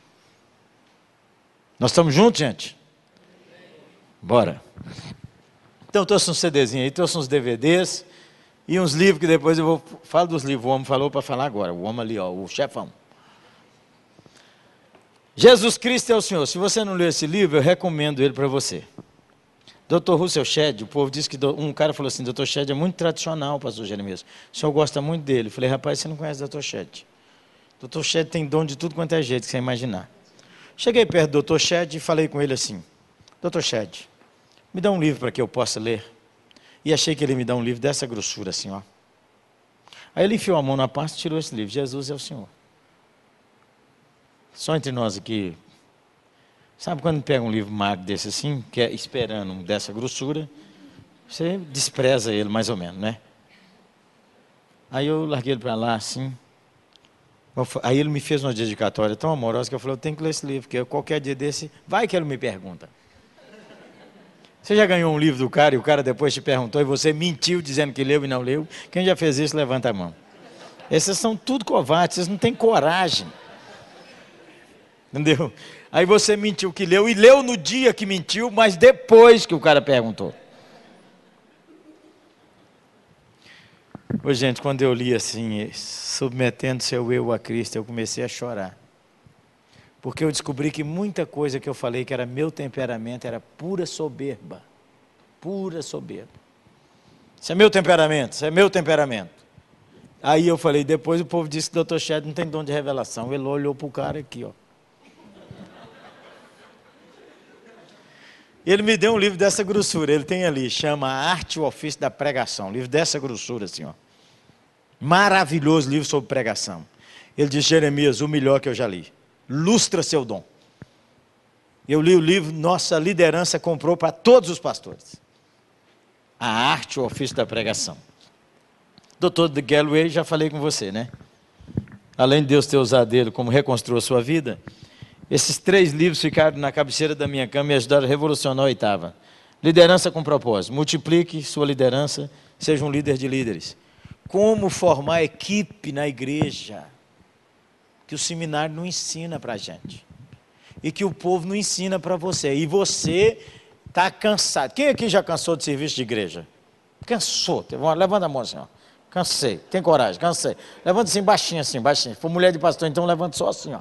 Nós estamos juntos, gente? Bora. Então, trouxe um CDzinho aí, trouxe uns D V Ds e uns livros que depois eu vou... Falo dos livros, o homem falou para falar agora, o homem ali, ó, o chefão. Jesus Cristo é o Senhor. Se você não leu esse livro, eu recomendo ele para você. doutor Russell Shedd, o povo disse que... Um cara falou assim, doutor Shedd é muito tradicional, pastor Jeremias. O senhor gosta muito dele. Eu falei, rapaz, você não conhece doutor Shedd. doutor Shedd tem dom de tudo quanto é jeito que você imaginar. Cheguei perto do doutor Shedd e falei com ele assim, doutor Shedd, me dá um livro para que eu possa ler. E achei que ele me dá um livro dessa grossura assim, ó. Aí ele enfiou a mão na pasta e tirou esse livro, Jesus é o Senhor. Só entre nós aqui, sabe quando pega um livro magro desse assim, que é esperando um dessa grossura, você despreza ele mais ou menos, né? Aí eu larguei ele para lá assim, aí ele me fez uma dedicatória tão amorosa que eu falei, eu tenho que ler esse livro, porque qualquer dia desse, vai que ele me pergunta. Você já ganhou um livro do cara e o cara depois te perguntou e você mentiu dizendo que leu e não leu? Quem já fez isso, levanta a mão. Esses são tudo covardes, vocês não têm coragem. Entendeu? Aí você mentiu que leu, e leu no dia que mentiu, mas depois que o cara perguntou. Ô, gente, quando eu li assim, submetendo seu eu a Cristo, eu comecei a chorar. Porque eu descobri que muita coisa que eu falei que era meu temperamento, era pura soberba. Pura soberba. Isso é meu temperamento, isso é meu temperamento. Aí eu falei, depois o povo disse que o doutor Shedd não tem dom de revelação. Ele olhou para o cara aqui, ó. Ele me deu um livro dessa grossura, ele tem ali, chama A Arte e o Ofício da Pregação, um livro dessa grossura assim, ó. Maravilhoso livro sobre pregação. Ele diz, Jeremias, o melhor que eu já li, lustra seu dom. Eu li o livro, nossa liderança comprou para todos os pastores. A Arte e o Ofício da Pregação. doutor de Galloway, já falei com você, né? Além de Deus ter usado ele como reconstruiu a sua vida, esses três livros ficaram na cabeceira da minha cama e ajudaram a revolucionar a oitava. Liderança com propósito. Multiplique sua liderança, seja um líder de líderes. Como formar equipe na igreja, que o seminário não ensina para a gente. E que o povo não ensina para você. E você está cansado. Quem aqui já cansou de serviço de igreja? Cansou. Levanta a mão assim, ó. Cansei. Tem coragem? Cansei. Levanta assim, baixinho assim, baixinho. Se for mulher de pastor, então levanta só assim, ó.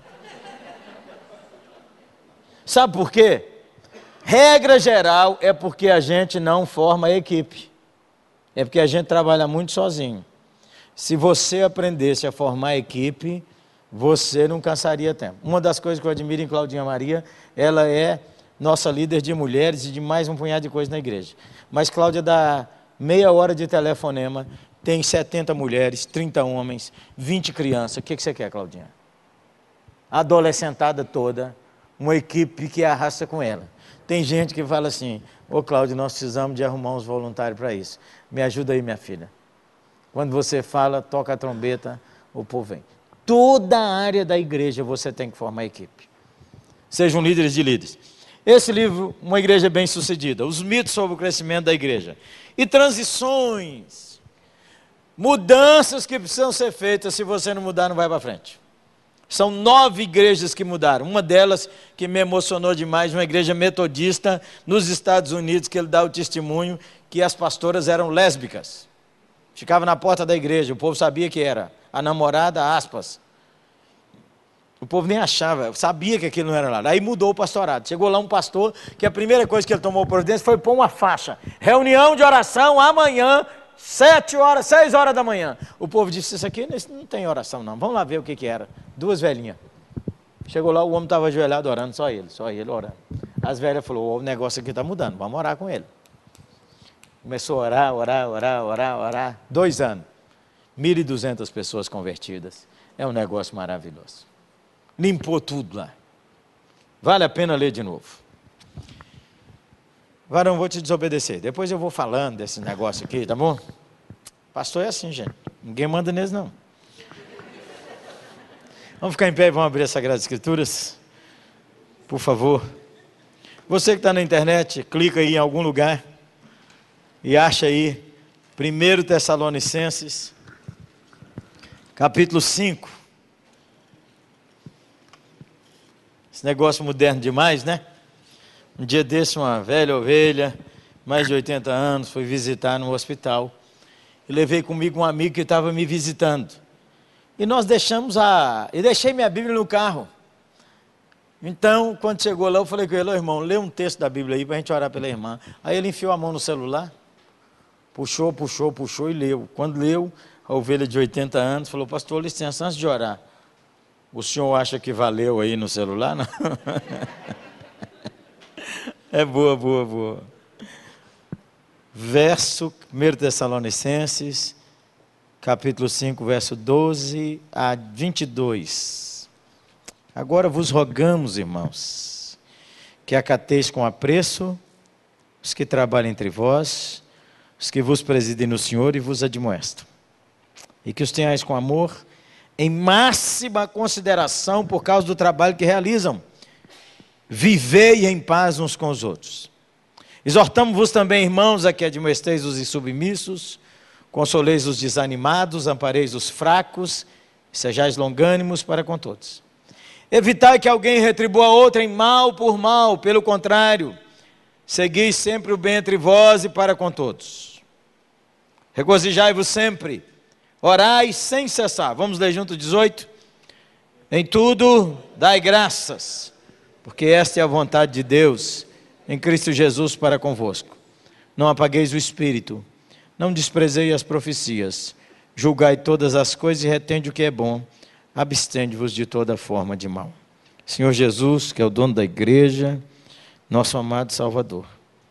Sabe por quê? Regra geral é porque a gente não forma equipe. É porque a gente trabalha muito sozinho. Se você aprendesse a formar equipe, você não cansaria tempo. Uma das coisas que eu admiro em Claudinha Maria, ela é nossa líder de mulheres e de mais um punhado de coisas na igreja. Mas Cláudia dá meia hora de telefonema, tem setenta mulheres, trinta homens, vinte crianças. O que você quer, Claudinha? A adolescentada toda, uma equipe que arrasta com ela. Tem gente que fala assim, ô Cláudio, nós precisamos de arrumar uns voluntários para isso. Me ajuda aí, minha filha. Quando você fala, toca a trombeta, o povo vem. Toda a área da igreja você tem que formar equipe. Sejam líderes de líderes. Esse livro, Uma Igreja Bem-Sucedida, os mitos sobre o crescimento da igreja. E transições, mudanças que precisam ser feitas, se você não mudar, não vai para frente. São nove igrejas que mudaram. Uma delas que me emocionou demais, uma igreja metodista nos Estados Unidos, que ele dá o testemunho que as pastoras eram lésbicas. Ficava na porta da igreja, o povo sabia que era a namorada, aspas. O povo nem achava, sabia que aquilo não era lá. Aí mudou o pastorado. Chegou lá um pastor, que a primeira coisa que ele tomou providência foi pôr uma faixa. Reunião de oração amanhã, sete horas, seis horas da manhã. O povo disse, isso aqui não tem oração não, vamos lá ver o que que era. Duas velhinhas. Chegou lá, o homem estava ajoelhado orando, só ele, só ele orando. As velhas falaram, o negócio aqui está mudando, vamos orar com ele. Começou a orar, orar, orar, orar, orar. Dois anos. mil e duzentas pessoas convertidas. É um negócio maravilhoso. Limpou tudo lá. Vale a pena ler de novo. Varão, vou te desobedecer. Depois eu vou falando desse negócio aqui, tá bom? Pastor é assim, gente. Ninguém manda neles, não. Vamos ficar em pé e vamos abrir as Sagradas Escrituras? Por favor. Você que está na internet, clica aí em algum lugar e acha aí primeiro Tessalonicenses, capítulo cinco. Esse negócio moderno demais, né? Um dia desse, uma velha ovelha, mais de oitenta anos, foi visitar no hospital. E levei comigo um amigo que estava me visitando. E nós deixamos a... E deixei minha Bíblia no carro. Então, quando chegou lá, eu falei com ele, ô irmão, lê um texto da Bíblia aí para a gente orar pela irmã. Aí ele enfiou a mão no celular, puxou, puxou, puxou e leu. Quando leu, a ovelha de oitenta anos falou, pastor, licença, antes de orar, o senhor acha que valeu aí no celular? Não? É boa, boa, boa. Verso primeiro Tessalonicenses, capítulo cinco, verso doze a vinte e dois. Agora vos rogamos, irmãos, que acateis com apreço os que trabalham entre vós, os que vos presidem no Senhor e vos admoestam, e que os tenhais com amor, em máxima consideração por causa do trabalho que realizam. Vivei em paz uns com os outros. Exortamos-vos também, irmãos, a que admoesteis os insubmissos, consoleis os desanimados, ampareis os fracos, sejais longânimos para com todos. Evitai que alguém retribua outrem mal por mal, pelo contrário, segui sempre o bem entre vós e para com todos. Regozijai-vos sempre, orai sem cessar. Vamos ler junto dezoito? Em tudo dai graças, porque esta é a vontade de Deus, em Cristo Jesus para convosco. Não apagueis o Espírito, não desprezei as profecias, julgai todas as coisas e retende o que é bom, abstende-vos de toda forma de mal. Senhor Jesus, que é o dono da igreja, nosso amado Salvador,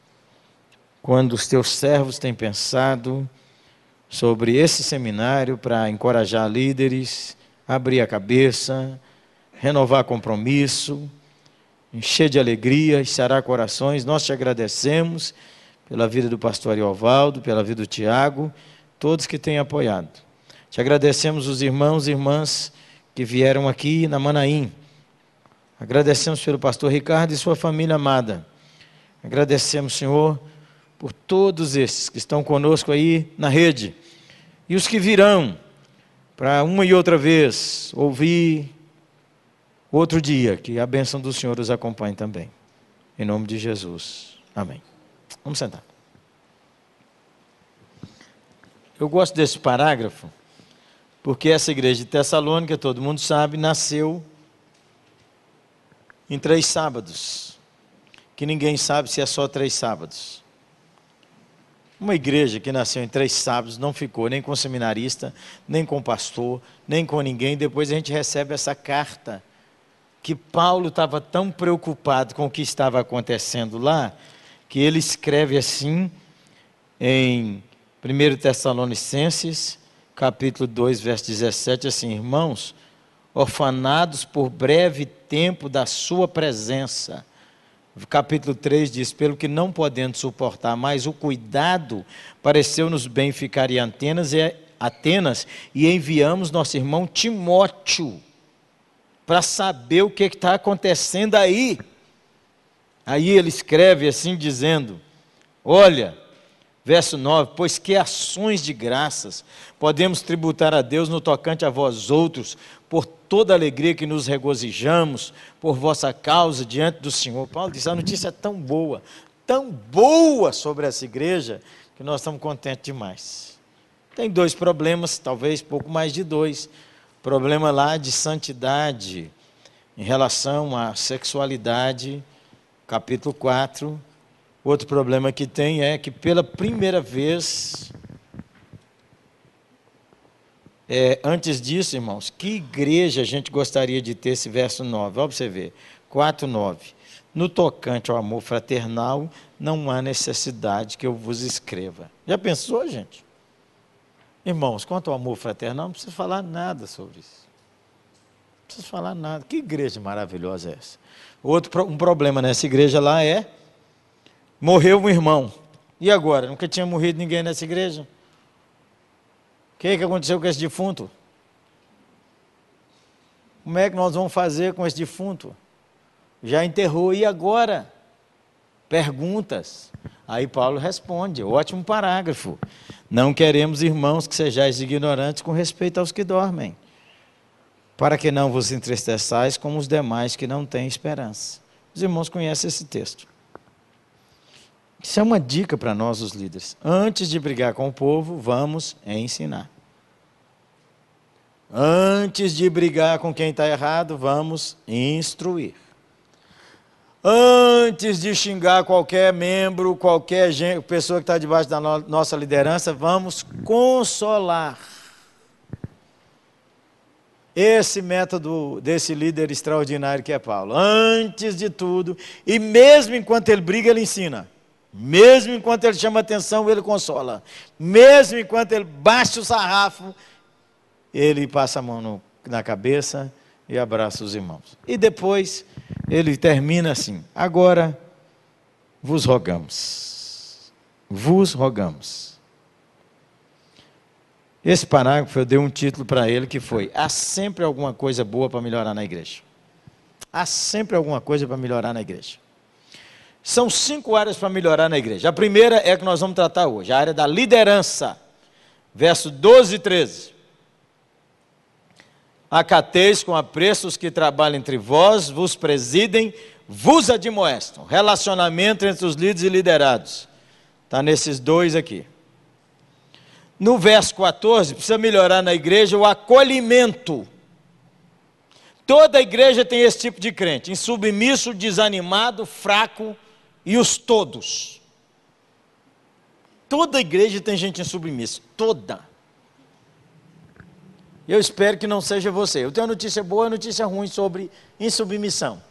quando os teus servos têm pensado sobre esse seminário para encorajar líderes, abrir a cabeça, renovar compromisso, encher de alegria, enxarar corações, nós te agradecemos pela vida do pastor Ariovaldo, pela vida do Tiago, todos que têm apoiado. Te agradecemos os irmãos e irmãs que vieram aqui na Manaim. Agradecemos pelo pastor Ricardo e sua família amada. Agradecemos, Senhor, por todos esses que estão conosco aí na rede. E os que virão para uma e outra vez ouvir outro dia, que a bênção do Senhor os acompanhe também. Em nome de Jesus. Amém. Vamos sentar. Eu gosto desse parágrafo, porque essa igreja de Tessalônica, todo mundo sabe, nasceu em três sábados, que ninguém sabe se é só três sábados. Uma igreja que nasceu em três sábados não ficou nem com seminarista, nem com pastor, nem com ninguém. Depois a gente recebe essa carta, que Paulo estava tão preocupado com o que estava acontecendo lá, que ele escreve assim, em primeiro Tessalonicenses, capítulo dois, verso dezessete, assim, irmãos, orfanados por breve tempo da sua presença. Capítulo três diz, pelo que não podendo suportar mais o cuidado, pareceu-nos bem ficar em Atenas e, Atenas, e enviamos nosso irmão Timóteo, para saber o que está acontecendo aí. Aí ele escreve assim dizendo, olha, verso nove, pois que ações de graças podemos tributar a Deus no tocante a vós outros, por toda a alegria que nos regozijamos, por vossa causa diante do Senhor. Paulo diz, a notícia é tão boa, tão boa sobre essa igreja, que nós estamos contentes demais. Tem dois problemas, talvez pouco mais de dois. Problema lá de santidade em relação à sexualidade, capítulo quatro. Outro problema que tem é que pela primeira vez, é, antes disso, irmãos, que igreja a gente gostaria de ter esse verso nove? Olha para você ver, quatro, nove. No tocante ao amor fraternal, não há necessidade que eu vos escreva. Já pensou, gente? Irmãos, quanto ao amor fraternal, não precisa falar nada sobre isso. Não precisa falar nada. Que igreja maravilhosa é essa? Outro um problema nessa igreja lá é, morreu um irmão. E agora? Nunca tinha morrido ninguém nessa igreja? O que, que aconteceu com esse defunto? Como é que nós vamos fazer com esse defunto? Já enterrou, e agora? Perguntas. Aí Paulo responde, ótimo parágrafo. Não queremos, irmãos, que sejais ignorantes com respeito aos que dormem, para que não vos entristeçais como os demais que não têm esperança. Os irmãos conhecem esse texto. Isso é uma dica para nós, os líderes. Antes de brigar com o povo, vamos ensinar. Antes de brigar com quem está errado, vamos instruir. Antes de xingar qualquer membro, qualquer gente, pessoa que está debaixo da no, nossa liderança, vamos consolar. Esse método desse líder extraordinário que é Paulo. Antes de tudo, e mesmo enquanto ele briga, ele ensina. Mesmo enquanto ele chama atenção, ele consola. Mesmo enquanto ele baixa o sarrafo, ele passa a mão no, na cabeça e abraça os irmãos. E depois ele termina assim: agora vos rogamos. Vos rogamos. Esse parágrafo eu dei um título para ele que foi: há sempre alguma coisa boa para melhorar na igreja. Há sempre alguma coisa para melhorar na igreja. São cinco áreas para melhorar na igreja. A primeira é a que nós vamos tratar hoje, a área da liderança. Verso doze e treze. Acateis com apreço os que trabalham entre vós, vos presidem, vos admoestam. Relacionamento entre os líderes e liderados. Está nesses dois aqui. No verso quatorze, precisa melhorar na igreja o acolhimento. Toda a igreja tem esse tipo de crente: insubmisso, desanimado, fraco e os todos. Toda a igreja tem gente insubmissa, toda. Eu espero que não seja você. Eu tenho uma notícia boa e uma notícia ruim sobre insubmissão.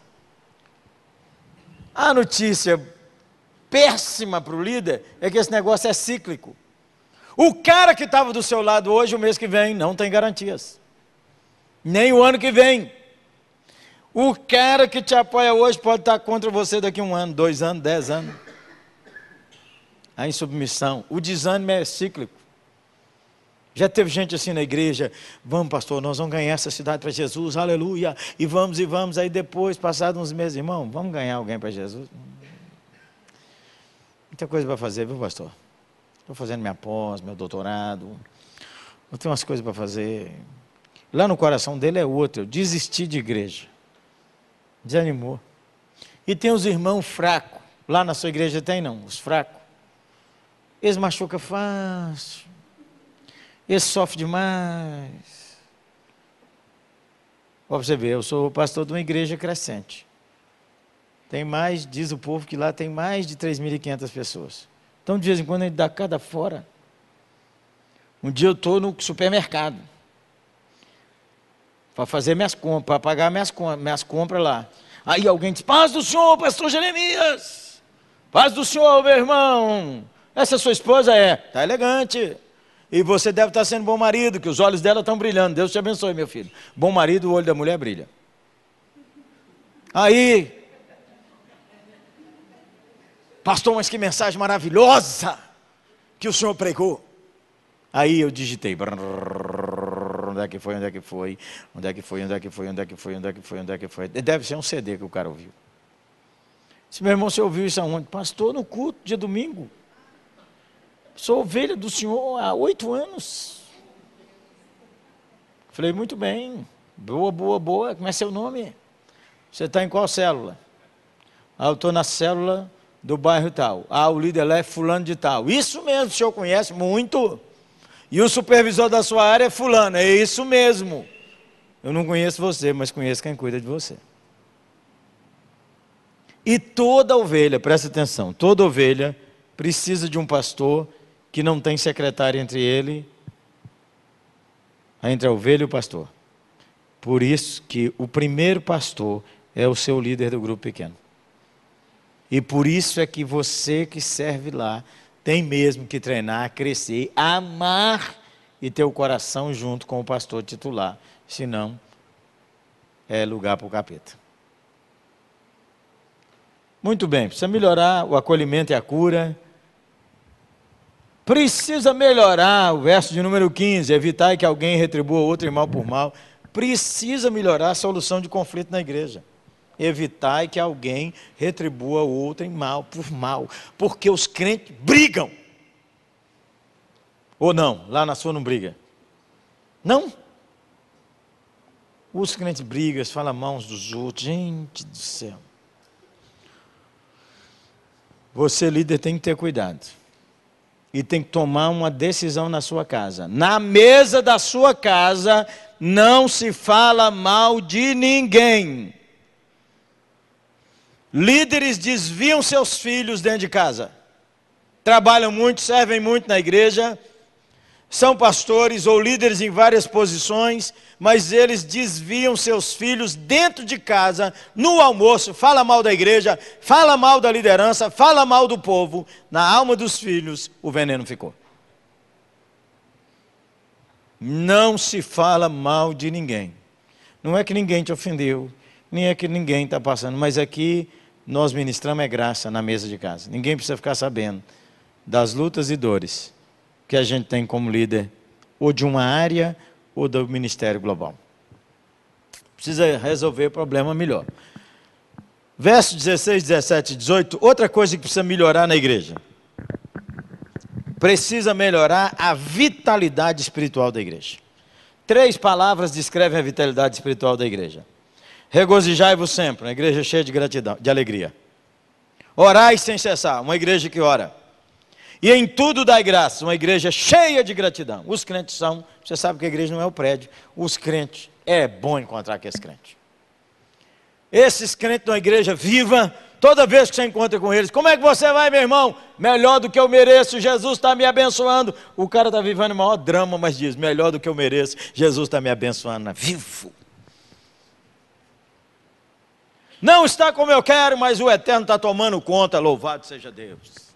A notícia péssima para o líder é que esse negócio é cíclico. O cara que estava do seu lado hoje, o mês que vem, não tem garantias. Nem o ano que vem. O cara que te apoia hoje pode estar contra você daqui a um ano, dois anos, dez anos. A insubmissão. O desânimo é cíclico. Já teve gente assim na igreja: vamos, pastor, nós vamos ganhar essa cidade para Jesus, aleluia, e vamos, e vamos, aí depois, passados uns meses, irmão, vamos ganhar alguém para Jesus? Muita coisa para fazer, viu, pastor? Estou fazendo minha pós, meu doutorado, eu tenho umas coisas para fazer. Lá no coração dele é outro: desistir de igreja. Desanimou. E tem os irmãos fracos. Lá na sua igreja tem, não? Os fracos. Eles machucam fácil. Esse sofre demais. Ó, para você ver, eu sou pastor de uma igreja crescente. Tem mais, diz o povo que lá tem mais de três mil e quinhentas pessoas. Então, de vez em quando, a gente dá cada fora. Um dia eu estou no supermercado para fazer minhas compras, para pagar minhas, minhas compras lá. Aí alguém diz: paz do senhor, pastor Jeremias. Paz do senhor, meu irmão. Essa sua esposa é? Está elegante. E você deve estar sendo bom marido, que os olhos dela estão brilhando. Deus te abençoe, meu filho. Bom marido, o olho da mulher brilha. Aí, pastor, mas que mensagem maravilhosa que o senhor pregou. Aí eu digitei: onde é que foi, onde é que foi, onde é que foi, onde é que foi, onde é que foi, onde é que foi, onde é que foi. Deve ser um C D que o cara ouviu. Se meu irmão, você ouviu isso aonde? Pastor, no culto, dia domingo. Sou ovelha do senhor há oito anos. Falei: muito bem, boa, boa, boa. Como é seu nome? Você está em qual célula? Ah, eu estou na célula do bairro tal. Ah, o líder lá é fulano de tal. Isso mesmo, o senhor conhece muito. E o supervisor da sua área é fulano. É isso mesmo. Eu não conheço você, mas conheço quem cuida de você. E toda ovelha, presta atenção, toda ovelha precisa de um pastor que não tem secretário entre ele, entre a ovelha e o pastor. Por isso que o primeiro pastor é o seu líder do grupo pequeno. E por isso é que você que serve lá tem mesmo que treinar, crescer, amar e ter o coração junto com o pastor titular. Senão, é lugar para o capeta. Muito bem, precisa melhorar o acolhimento e a cura. Precisa melhorar, o verso de número quinze, evitar que alguém retribua outro em mal por mal. Precisa melhorar a solução de conflito na igreja. Evitar que alguém retribua o outro em mal por mal. Porque os crentes brigam. Ou não, lá na sua não briga. Não? Os crentes brigam, falam mal uns dos outros. Gente do céu. Você, líder, tem que ter cuidado. E tem que tomar uma decisão na sua casa. Na mesa da sua casa, não se fala mal de ninguém. Líderes desviam seus filhos dentro de casa. Trabalham muito, servem muito na igreja. São pastores ou líderes em várias posições, mas eles desviam seus filhos dentro de casa, no almoço, fala mal da igreja, fala mal da liderança, fala mal do povo. Na alma dos filhos, o veneno ficou. Não se fala mal de ninguém. Não é que ninguém te ofendeu, nem é que ninguém está passando, mas aqui nós ministramos é graça na mesa de casa. Ninguém precisa ficar sabendo das lutas e dores que a gente tem como líder, ou de uma área, ou do ministério global. Precisa resolver o problema melhor. Versos dezesseis, dezessete e dezoito, outra coisa que precisa melhorar na igreja. Precisa melhorar a vitalidade espiritual da igreja. Três palavras descrevem a vitalidade espiritual da igreja. Regozijai-vos sempre, uma igreja cheia de gratidão, de alegria. Orai sem cessar, uma igreja que ora. E em tudo dai graça, uma igreja cheia de gratidão. Os crentes são, você sabe que a igreja não é o prédio, os crentes, é bom encontrar aqueles crentes. Esses crentes de uma igreja viva, toda vez que você encontra com eles, como é que você vai, meu irmão? Melhor do que eu mereço, Jesus está me abençoando. O cara está vivendo o maior drama, mas diz, melhor do que eu mereço, Jesus está me abençoando. Vivo. Não está como eu quero, mas o Eterno está tomando conta, louvado seja Deus.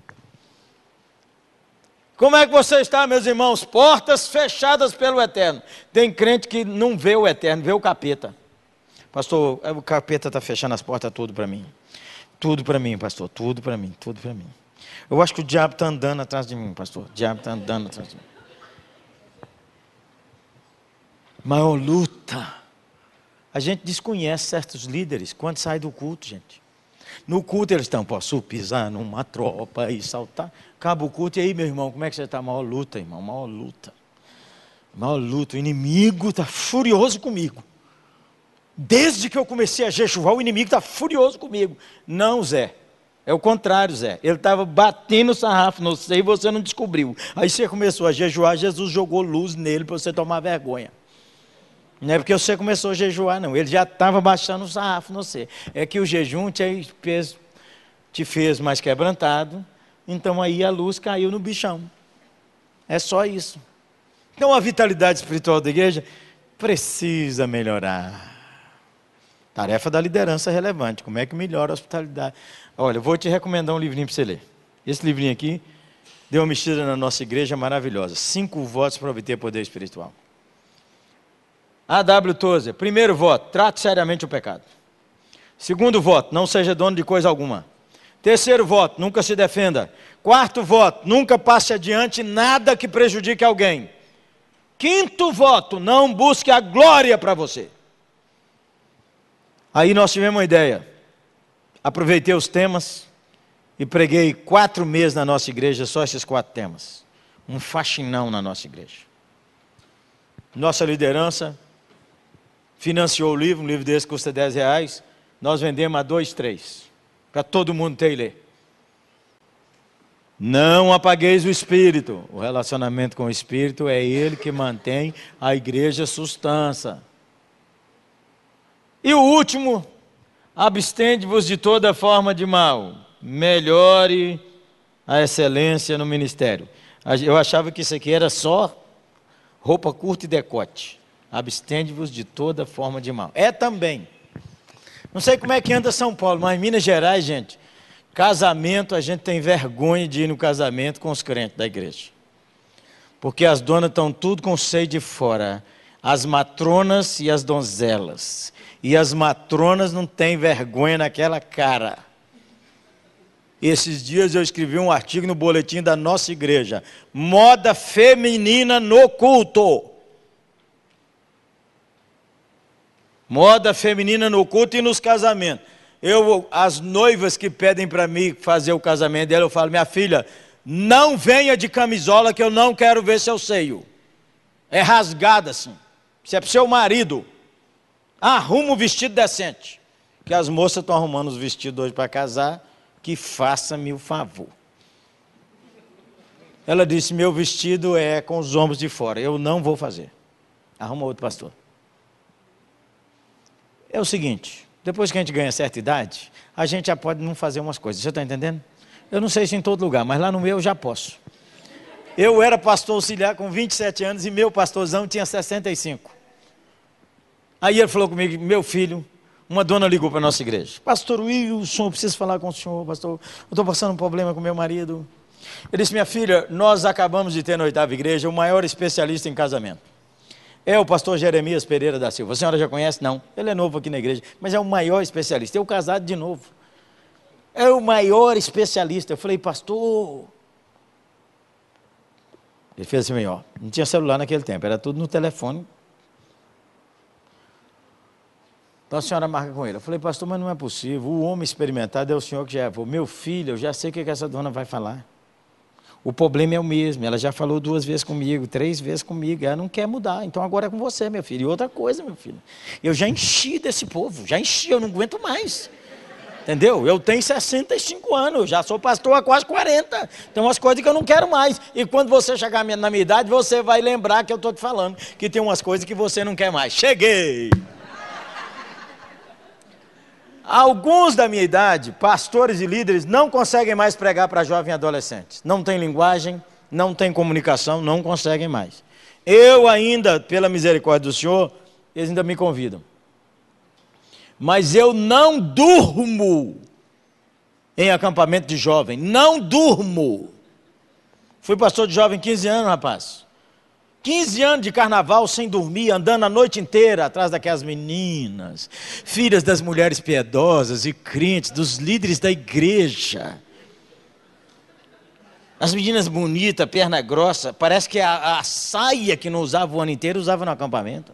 Como é que você está, meus irmãos? Portas fechadas pelo Eterno. Tem crente que não vê o Eterno, vê o capeta. Pastor, o capeta está fechando as portas tudo para mim. Tudo para mim, pastor, tudo para mim, tudo para mim. Eu acho que o diabo está andando atrás de mim, pastor. O diabo está andando atrás de mim. Maior luta. A gente desconhece certos líderes quando sai do culto, gente. No culto eles estão, posso pisar numa tropa e saltar. Acaba o culto, e aí, meu irmão, como é que você está? Maior luta, irmão, maior luta. Maior luta, o inimigo está furioso comigo. Desde que eu comecei a jejuar, o inimigo está furioso comigo. Não, Zé, é o contrário, Zé. Ele estava batendo o sarrafo no você e você não descobriu. Aí você começou a jejuar, Jesus jogou luz nele para você tomar vergonha. Não é porque você começou a jejuar, não. Ele já estava baixando o sarrafo no você. É que o jejum te fez, te fez mais quebrantado, então aí a luz caiu no bichão. É só isso. Então a vitalidade espiritual da igreja precisa melhorar. Tarefa da liderança relevante. Como é que melhora a hospitalidade? Olha, eu vou te recomendar um livrinho para você ler. Esse livrinho aqui deu uma mexida na nossa igreja maravilhosa. Cinco votos para obter poder espiritual. A W Tozer, primeiro voto, trate seriamente o pecado. Segundo voto, não seja dono de coisa alguma. Terceiro voto, nunca se defenda. Quarto voto, nunca passe adiante nada que prejudique alguém. Quinto voto, não busque a glória para você. Aí nós tivemos uma ideia. Aproveitei os temas e preguei quatro meses na nossa igreja, só esses quatro temas. Um faxinão na nossa igreja. Nossa liderança financiou o livro, um livro desse custa dez reais, nós vendemos a dois, três, para todo mundo ter e ler. Não apagueis o Espírito. O relacionamento com o Espírito é ele que mantém a igreja sustância. E o último, abstende-vos de toda forma de mal. Melhore a excelência no ministério. Eu achava que isso aqui era só roupa curta e decote. Abstende-vos de toda forma de mal. É também. Não sei como é que anda São Paulo, mas em Minas Gerais, gente, casamento, a gente tem vergonha de ir no casamento com os crentes da igreja. Porque as donas estão tudo com o seio de fora. As matronas e as donzelas. E as matronas não têm vergonha naquela cara. Esses dias eu escrevi um artigo no boletim da nossa igreja. Moda feminina no culto. Moda feminina no culto e nos casamentos. Eu, as noivas que pedem para mim fazer o casamento dela, eu falo, minha filha, não venha de camisola que eu não quero ver seu seio. É rasgada assim. Isso é para o seu marido. Arruma um vestido decente. Que as moças estão arrumando os vestidos hoje para casar. Que faça-me o favor. Ela disse, meu vestido é com os ombros de fora. Eu não vou fazer. Arruma outro pastor. É o seguinte, depois que a gente ganha certa idade, a gente já pode não fazer umas coisas. Você está entendendo? Eu não sei se em todo lugar, mas lá no meu eu já posso. Eu era pastor auxiliar com vinte e sete anos e meu pastorzão tinha sessenta e cinco. Aí ele falou comigo, meu filho, uma dona ligou para a nossa igreja. Pastor Wilson, eu preciso falar com o senhor, pastor. Eu estou passando um problema com meu marido. Ele disse, minha filha, nós acabamos de ter na oitava igreja o maior especialista em casamento. É o pastor Jeremias Pereira da Silva. A senhora já conhece? Não. Ele é novo aqui na igreja, mas é o maior especialista. Eu casado de novo. É o maior especialista. Eu falei, pastor... Ele fez assim, ó, não tinha celular naquele tempo, era tudo no telefone. Então a senhora marca com ele. Eu falei, pastor, mas não é possível. O homem experimentado é o senhor que já é. Meu filho, eu já sei o que essa dona vai falar. O problema é o mesmo, ela já falou duas vezes comigo, três vezes comigo, ela não quer mudar, então agora é com você, meu filho. E outra coisa, meu filho, eu já enchi desse povo, já enchi, eu não aguento mais, entendeu? Eu tenho sessenta e cinco anos, já sou pastor há quase quarenta, tem umas coisas que eu não quero mais, e quando você chegar na minha idade, você vai lembrar que eu estou te falando, que tem umas coisas que você não quer mais. Cheguei! Alguns da minha idade, pastores e líderes, não conseguem mais pregar para jovens e adolescentes. Não tem linguagem, não tem comunicação, não conseguem mais. Eu ainda, pela misericórdia do Senhor, eles ainda me convidam. Mas eu não durmo em acampamento de jovem, não durmo. Fui pastor de jovem quinze anos, rapaz. quinze anos de carnaval sem dormir, andando a noite inteira atrás daquelas meninas, filhas das mulheres piedosas e crentes, dos líderes da igreja. As meninas bonitas, perna grossa, parece que a, a saia que não usava o ano inteiro, usava no acampamento.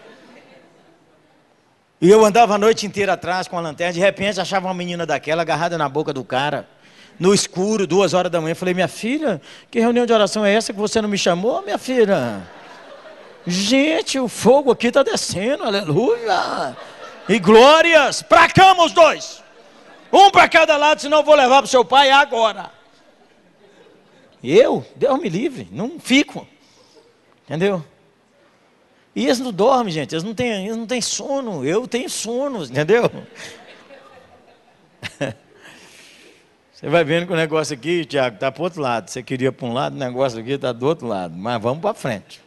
E eu andava a noite inteira atrás com a lanterna, de repente achava uma menina daquela agarrada na boca do cara, no escuro, duas horas da manhã. Eu falei, minha filha, que reunião de oração é essa que você não me chamou, minha filha? Gente, o fogo aqui está descendo, aleluia. E glórias, para a cama os dois. Um para cada lado, senão eu vou levar para o seu pai agora. Eu, Deus me livre, não fico. Entendeu? E eles não dormem, gente, eles não têm, eles não têm sono, eu tenho sono, entendeu? Você vai vendo que o negócio aqui, Tiago, está para o outro lado. Você queria para um lado, o negócio aqui está do outro lado. Mas vamos para frente.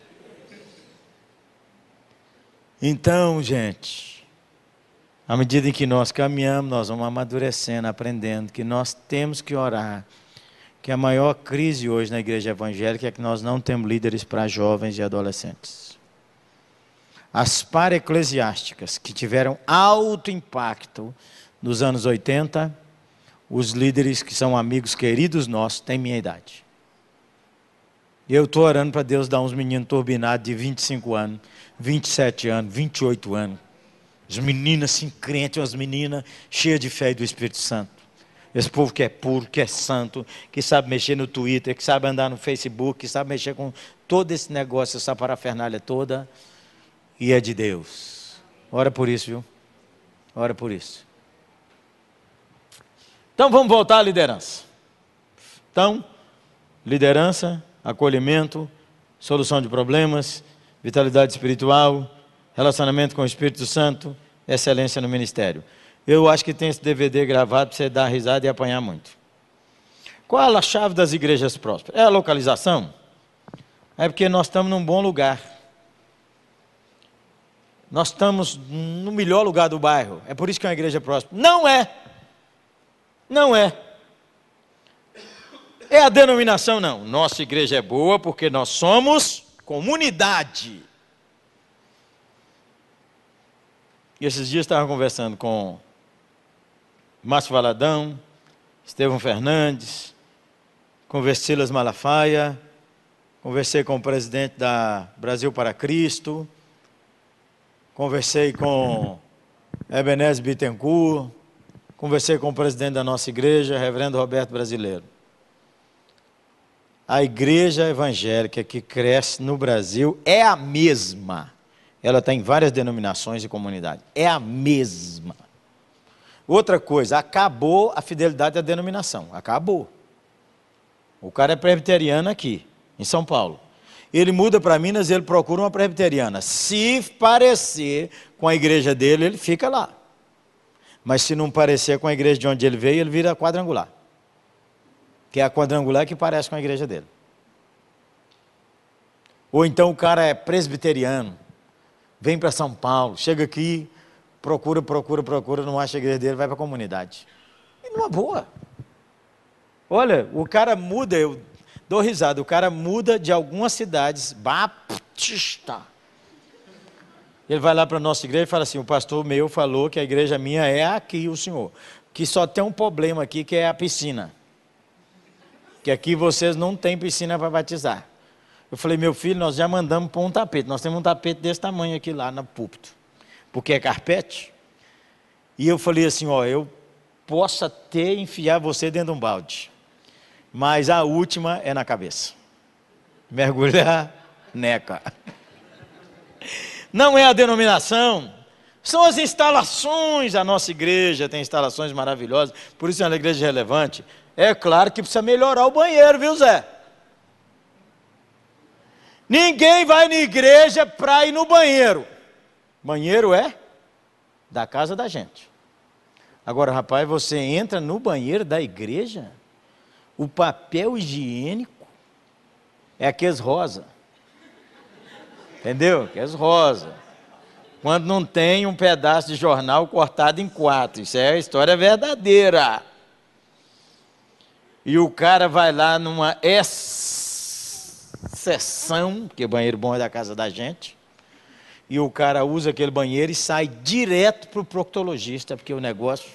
Então, gente, à medida em que nós caminhamos, nós vamos amadurecendo, aprendendo que nós temos que orar. Que a maior crise hoje na igreja evangélica é que nós não temos líderes para jovens e adolescentes. As para-eclesiásticas que tiveram alto impacto nos anos oitenta, os líderes que são amigos queridos nossos têm minha idade. Eu estou orando para Deus dar uns meninos turbinados de vinte e cinco anos, vinte e sete anos, vinte e oito anos. As meninas assim crentes, as meninas cheias de fé e do Espírito Santo. Esse povo que é puro, que é santo, que sabe mexer no Twitter, que sabe andar no Facebook, que sabe mexer com todo esse negócio, essa parafernália toda. E é de Deus. Ora por isso, viu? Ora por isso. Então vamos voltar à liderança. Então, liderança, acolhimento, solução de problemas, vitalidade espiritual, relacionamento com o Espírito Santo, excelência no ministério. Eu acho que tem esse D V D gravado para você dar risada e apanhar muito. Qual a chave das igrejas prósperas? É a localização? É porque nós estamos num bom lugar. Nós estamos no melhor lugar do bairro. É por isso que é uma igreja próspera. Não é. Não é. É a denominação, não. Nossa igreja é boa porque nós somos comunidade. E esses dias estava conversando com Márcio Valadão, Estevão Fernandes, com Vestilas Malafaia, conversei com o presidente da Brasil para Cristo, conversei com Ebenezer Bittencourt, conversei com o presidente da nossa igreja, reverendo Roberto Brasileiro. A igreja evangélica que cresce no Brasil é a mesma. Ela tem várias denominações e comunidades. É a mesma. Outra coisa, acabou a fidelidade à denominação. Acabou. O cara é presbiteriano aqui, em São Paulo. Ele muda para Minas e ele procura uma presbiteriana. Se parecer com a igreja dele, ele fica lá. Mas se não parecer com a igreja de onde ele veio, ele vira quadrangular. Que é a quadrangular que parece com a igreja dele. Ou então o cara é presbiteriano, vem para São Paulo, chega aqui, procura, procura, procura, não acha a igreja dele, vai para a comunidade. E numa boa. Olha, o cara muda, eu dou risada, o cara muda de algumas cidades, baptista. Ele vai lá para a nossa igreja e fala assim, o pastor meu falou que a igreja minha é aqui, o senhor, que só tem um problema aqui, que é a piscina. Que aqui vocês não têm piscina para batizar. Eu falei, meu filho, nós já mandamos pôr um tapete. Nós temos um tapete desse tamanho aqui lá no púlpito. Porque é carpete. E eu falei assim, ó, eu posso até enfiar você dentro de um balde. Mas a última é na cabeça. Mergulhar, neca. Não é a denominação. São as instalações. A nossa igreja tem instalações maravilhosas. Por isso é uma igreja relevante. É claro que precisa melhorar o banheiro, viu, Zé? Ninguém vai na igreja para ir no banheiro. Banheiro é da casa da gente. Agora, rapaz, você entra no banheiro da igreja, o papel higiênico é aqueles rosa. Entendeu? Aqueles rosa. Quando não tem um pedaço de jornal cortado em quatro. Isso é a história verdadeira. E o cara vai lá numa exceção, porque banheiro bom é da casa da gente, e o cara usa aquele banheiro e sai direto para o proctologista, porque o negócio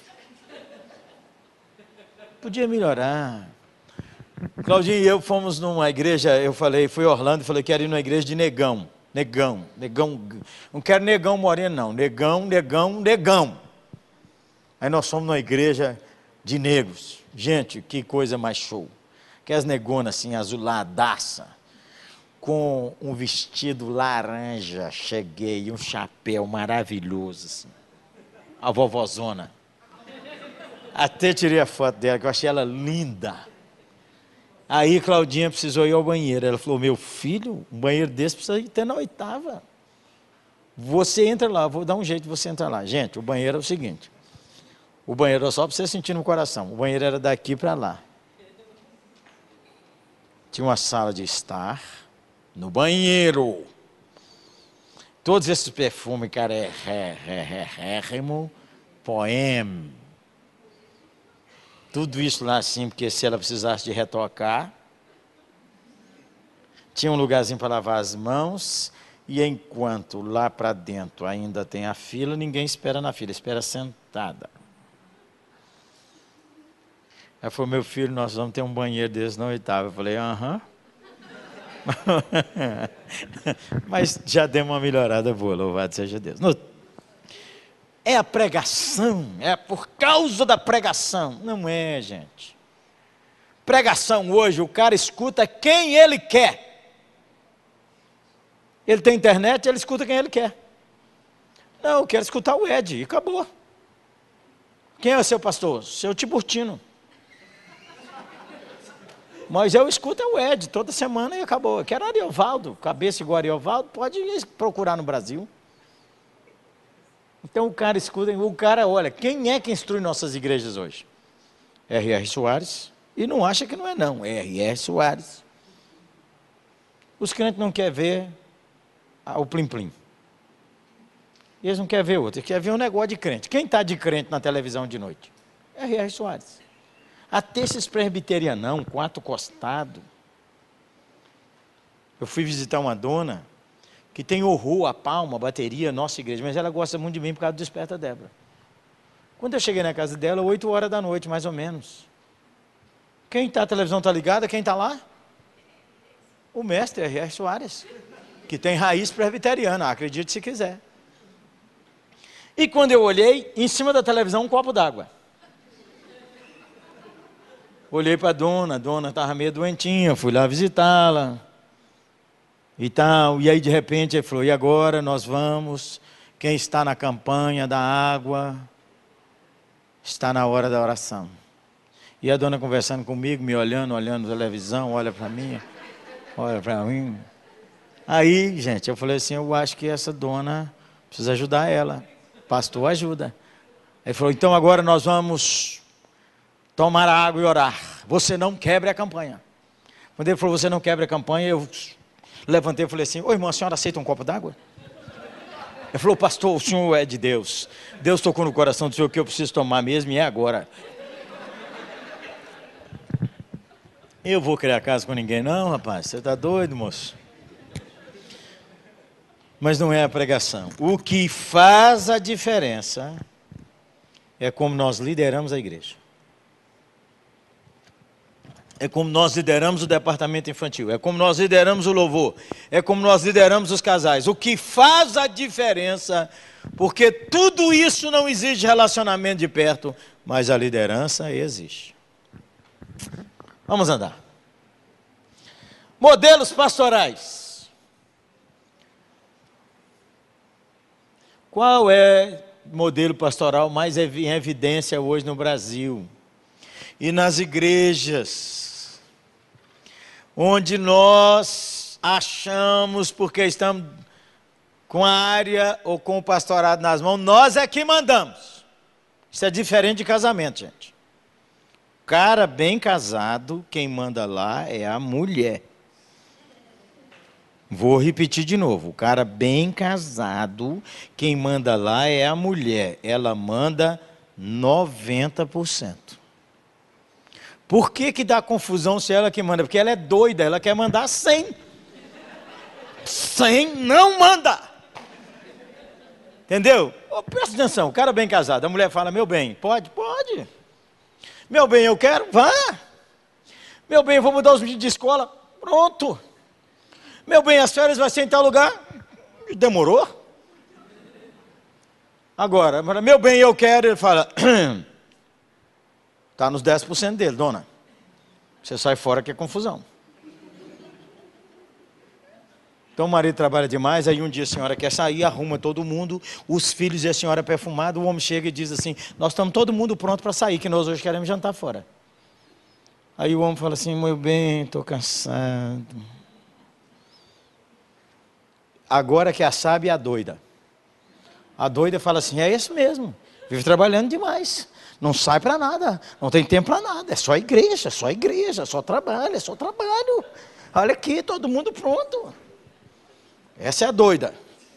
podia melhorar. Claudinho e eu fomos numa igreja, eu falei, fui a Orlando e falei, quero ir numa igreja de negão, negão, negão, não quero negão moreno não, negão, negão, negão. Aí nós fomos numa igreja de negros. Gente, que coisa mais show. Que as negonas assim, azuladaça, com um vestido laranja, cheguei, um chapéu maravilhoso, assim. A vovozona. Até tirei a foto dela, que eu achei ela linda. Aí Claudinha precisou ir ao banheiro. Ela falou, meu filho, um banheiro desse precisa ir até na oitava. Você entra lá, vou dar um jeito de você entrar lá. Gente, o banheiro é o seguinte. O banheiro era só para você sentir no coração. O banheiro era daqui para lá. Tinha uma sala de estar no banheiro. Todos esses perfumes, cara, é rérrimo, poema. Tudo isso lá assim, porque se ela precisasse de retocar. Tinha um lugarzinho para lavar as mãos. E enquanto lá para dentro ainda tem a fila, ninguém espera na fila, espera sentada. Ela falou, meu filho, nós vamos ter um banheiro desse na oitava. Eu falei, aham. Mas já deu uma melhorada boa, louvado seja Deus. No... É a pregação, é por causa da pregação. Não é, gente. Pregação hoje, o cara escuta quem ele quer. Ele tem internet, ele escuta quem ele quer. Não, eu quero escutar o Ed, e acabou. Quem é o seu pastor? Seu Tiburtino. Mas eu escuto é o Ed, toda semana e acabou. Eu quero Ariovaldo, cabeça igual Ariovaldo, pode procurar no Brasil. Então o cara escuta, o cara olha, quem é que instrui nossas igrejas hoje? R R Soares, e não acha que não é não, R R Soares. Os crentes não querem ver o plim-plim. Eles não querem ver outro, eles querem ver um negócio de crente. Quem está de crente na televisão de noite? R R Soares. Até esses presbiterianão, quatro costado. Eu fui visitar uma dona que tem horror, a palma, a bateria, nossa igreja, mas ela gosta muito de mim por causa do Desperta Débora. Quando eu cheguei na casa dela, oito horas da noite, mais ou menos. Quem está, a televisão está ligada, quem está lá? O mestre R R Soares, que tem raiz presbiteriana, acredite se quiser. E quando eu olhei, em cima da televisão, um copo d'água. Olhei para a dona, a dona estava meio doentinha, fui lá visitá-la e tal. E aí, de repente, ele falou, e agora nós vamos, quem está na campanha da água, está na hora da oração. E a dona conversando comigo, me olhando, olhando a televisão, olha para mim, olha para mim. Aí, gente, eu falei assim, eu acho que essa dona precisa ajudar ela. Pastor, ajuda. Ele falou, então agora nós vamos tomar água e orar. Você não quebre a campanha. Quando ele falou, você não quebre a campanha, eu levantei e falei assim, ô irmão, a senhora aceita um copo d'água? Ele falou, pastor, o senhor é de Deus. Deus tocou no coração do senhor que eu preciso tomar mesmo e é agora. Eu vou criar casa com ninguém não, rapaz. Você está doido, moço? Mas não é a pregação. O que faz a diferença é como nós lideramos a igreja. É como nós lideramos o departamento infantil. É como nós lideramos o louvor. É como nós lideramos os casais. O que faz a diferença, porque tudo isso não exige relacionamento de perto, mas a liderança existe. Vamos andar. Modelos pastorais. Qual é o modelo pastoral mais em evidência hoje no Brasil? E nas igrejas, onde nós achamos, porque estamos com a área ou com o pastorado nas mãos, nós é que mandamos. Isso é diferente de casamento, gente. Cara bem casado, quem manda lá é a mulher. Vou repetir de novo, o cara bem casado, quem manda lá é a mulher, ela manda noventa por cento. Por que que dá confusão se ela que manda? Porque ela é doida, ela quer mandar cem. cem não manda. Entendeu? Oh, presta atenção, o cara bem casado, a mulher fala, meu bem, pode? Pode. Meu bem, eu quero? Vá. Meu bem, eu vou mudar os meninos de escola? Pronto. Meu bem, as férias vai ser em tal lugar? Demorou? Agora, meu bem, eu quero, ele fala, está nos dez por cento dele, dona. Você sai fora que é confusão. Então o marido trabalha demais, aí um dia a senhora quer sair, arruma todo mundo, os filhos e a senhora perfumada, o homem chega e diz assim, nós estamos todo mundo pronto para sair, que nós hoje queremos jantar fora. Aí o homem fala assim, meu bem, estou cansado. Agora que a sábia é a doida. A doida fala assim, é isso mesmo, vive trabalhando demais, não sai para nada, não tem tempo para nada, é só igreja, é só igreja, é só trabalho, é só trabalho. Olha aqui, todo mundo pronto. Essa é a doida.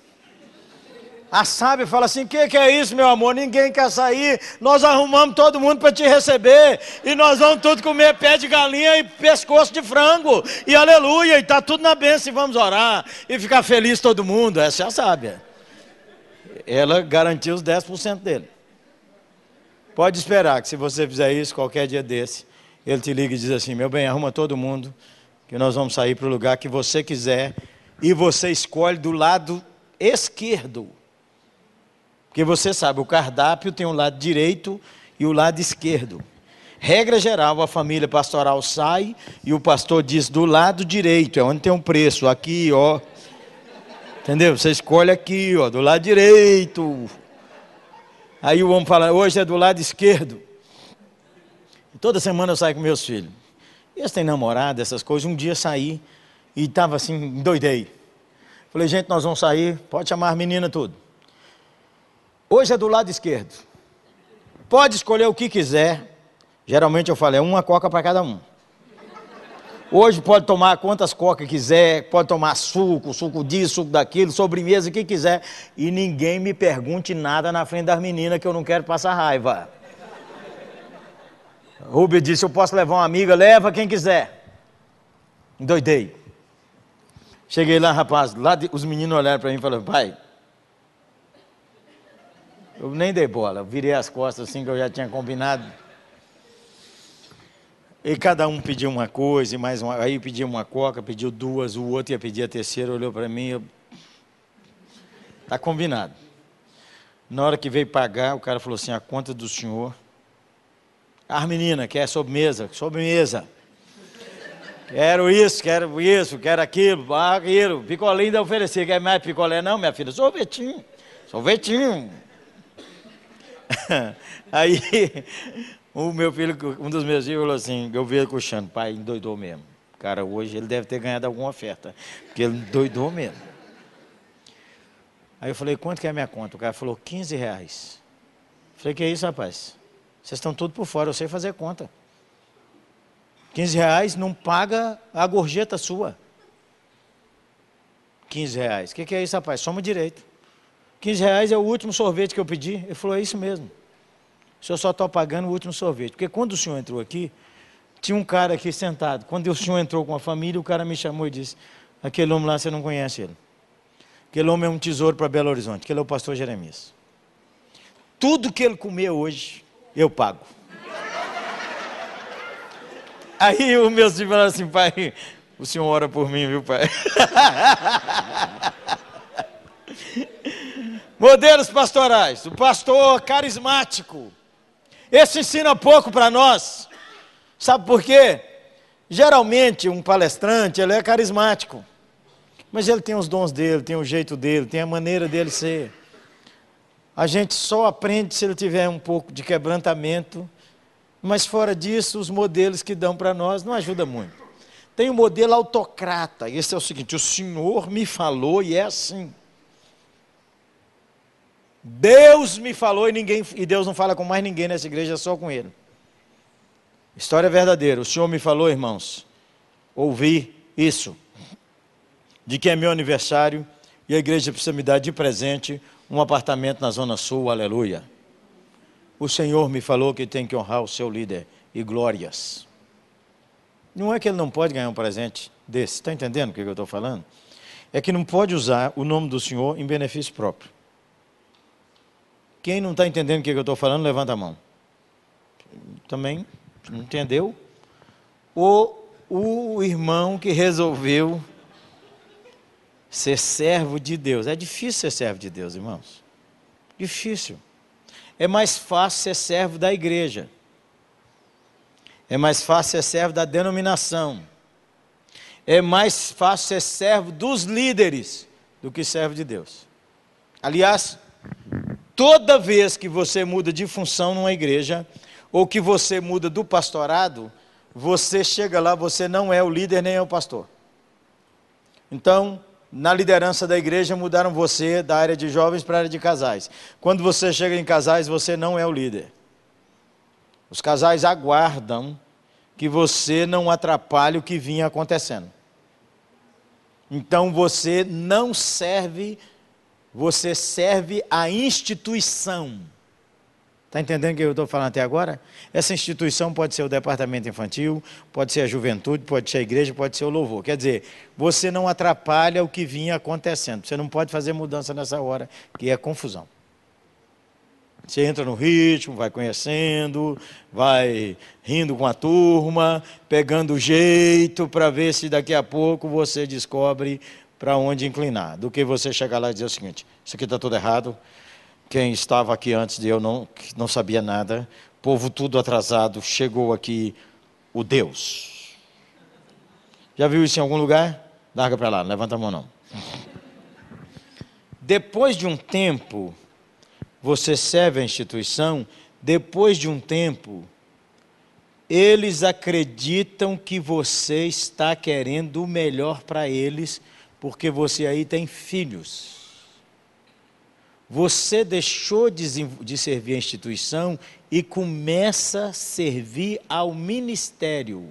A sábia fala assim, o que, que é isso, meu amor? Ninguém quer sair, nós arrumamos todo mundo para te receber, e nós vamos tudo comer pé de galinha e pescoço de frango, e aleluia, e está tudo na bênção, e vamos orar, e ficar feliz todo mundo. Essa é a sábia. Ela garantiu os dez por cento dele. Pode esperar que se você fizer isso, qualquer dia desse, ele te liga e diz assim, meu bem, arruma todo mundo, que nós vamos sair para o lugar que você quiser, e você escolhe do lado esquerdo. Porque você sabe, o cardápio tem o lado direito e o lado esquerdo. Regra geral, a família pastoral sai e o pastor diz do lado direito, é onde tem um preço, aqui, ó. Entendeu? Você escolhe aqui, ó, do lado direito. Aí o homem fala, hoje é do lado esquerdo. E toda semana eu saio com meus filhos. Eles têm namorado, essas coisas. Um dia saí e estava assim, endoidei. Falei, gente, nós vamos sair, pode chamar as meninas tudo. Hoje é do lado esquerdo. Pode escolher o que quiser. Geralmente eu falo, é uma coca para cada um. Hoje pode tomar quantas cocas quiser, pode tomar suco, suco disso, suco daquilo, sobremesa, o que quiser. E ninguém me pergunte nada na frente das meninas que eu não quero passar raiva. Rubio disse, eu posso levar uma amiga, leva quem quiser. Endoidei. Cheguei lá, rapaz, lá de, os meninos olharam para mim e falaram, pai, eu nem dei bola, eu virei as costas assim que eu já tinha combinado. E cada um pediu uma coisa, e mais uma, aí pediu uma coca, pediu duas, o outro ia pedir a terceira, olhou para mim, eu... tá combinado. Na hora que veio pagar, o cara falou assim, a conta do senhor. Ah, menina, quer sobremesa? Sobremesa. Quero isso, quero isso, quero aquilo, ah, aquilo. Picolé ainda oferecer, quer mais picolé? Não, minha filha, sorvetinho, sorvetinho. Aí... O meu filho, um dos meus filhos falou assim, eu vi ele coxando, pai, endoidou mesmo. Cara, hoje ele deve ter ganhado alguma oferta, porque ele endoidou mesmo. Aí eu falei, quanto que é a minha conta? O cara falou, quinze reais. Eu falei, que é isso, rapaz? Vocês estão tudo por fora, eu sei fazer conta. quinze reais não paga a gorjeta sua. quinze reais. O que, que é isso, rapaz? Soma direito. quinze reais é o último sorvete que eu pedi. Ele falou, é isso mesmo. O senhor só está pagando o último sorvete. Porque quando o senhor entrou aqui, tinha um cara aqui sentado. Quando o senhor entrou com a família, o cara me chamou e disse, aquele homem lá, você não conhece ele. Aquele homem é um tesouro para Belo Horizonte. Aquele é o pastor Jeremias. Tudo que ele comer hoje, eu pago. Aí os meus filhos falaram assim, pai, o senhor ora por mim, viu, pai? Modelos pastorais. O pastor carismático. Esse ensina pouco para nós. Sabe por quê? Geralmente um palestrante, ele é carismático. Mas ele tem os dons dele, tem o jeito dele, tem a maneira dele ser. A gente só aprende se ele tiver um pouco de quebrantamento. Mas fora disso, os modelos que dão para nós não ajudam muito. Tem o modelo autocrata. Esse é o seguinte, o Senhor me falou e é assim. Deus me falou e, ninguém, e Deus não fala com mais ninguém nessa igreja, só com Ele. História verdadeira. O Senhor me falou, irmãos, ouvi isso, de que é meu aniversário e a igreja precisa me dar de presente um apartamento na Zona Sul, aleluia. O Senhor me falou que tem que honrar o seu líder, e glórias. Não é que ele não pode ganhar um presente desse, está entendendo o que eu estou falando? É que não pode usar o nome do Senhor em benefício próprio. Quem não está entendendo o que eu estou falando, levanta a mão. Também não entendeu? Ou o irmão que resolveu ser servo de Deus. É difícil ser servo de Deus, irmãos. Difícil. É mais fácil ser servo da igreja. É mais fácil ser servo da denominação. É mais fácil ser servo dos líderes do que servo de Deus. Aliás, toda vez que você muda de função numa igreja, ou que você muda do pastorado, você chega lá, você não é o líder nem é o pastor. Então, na liderança da igreja, mudaram você da área de jovens para a área de casais. Quando você chega em casais, você não é o líder. Os casais aguardam que você não atrapalhe o que vinha acontecendo. Então, você não serve, você serve a instituição. Está entendendo o que eu estou falando até agora? Essa instituição pode ser o departamento infantil, pode ser a juventude, pode ser a igreja, pode ser o louvor. Quer dizer, você não atrapalha o que vinha acontecendo. Você não pode fazer mudança nessa hora, que é confusão. Você entra no ritmo, vai conhecendo, vai rindo com a turma, pegando o jeito para ver se daqui a pouco você descobre para onde inclinar. Do que você chegar lá e dizer o seguinte, isso aqui está tudo errado. Quem estava aqui antes de eu não, não sabia nada, povo tudo atrasado, chegou aqui o Deus. Já viu isso em algum lugar? Larga para lá, não levanta a mão não. Depois de um tempo, você serve a instituição, depois de um tempo, Eles acreditam que você está querendo o melhor para eles, porque você aí tem filhos. Você deixou de, de servir a instituição e começa a servir ao ministério.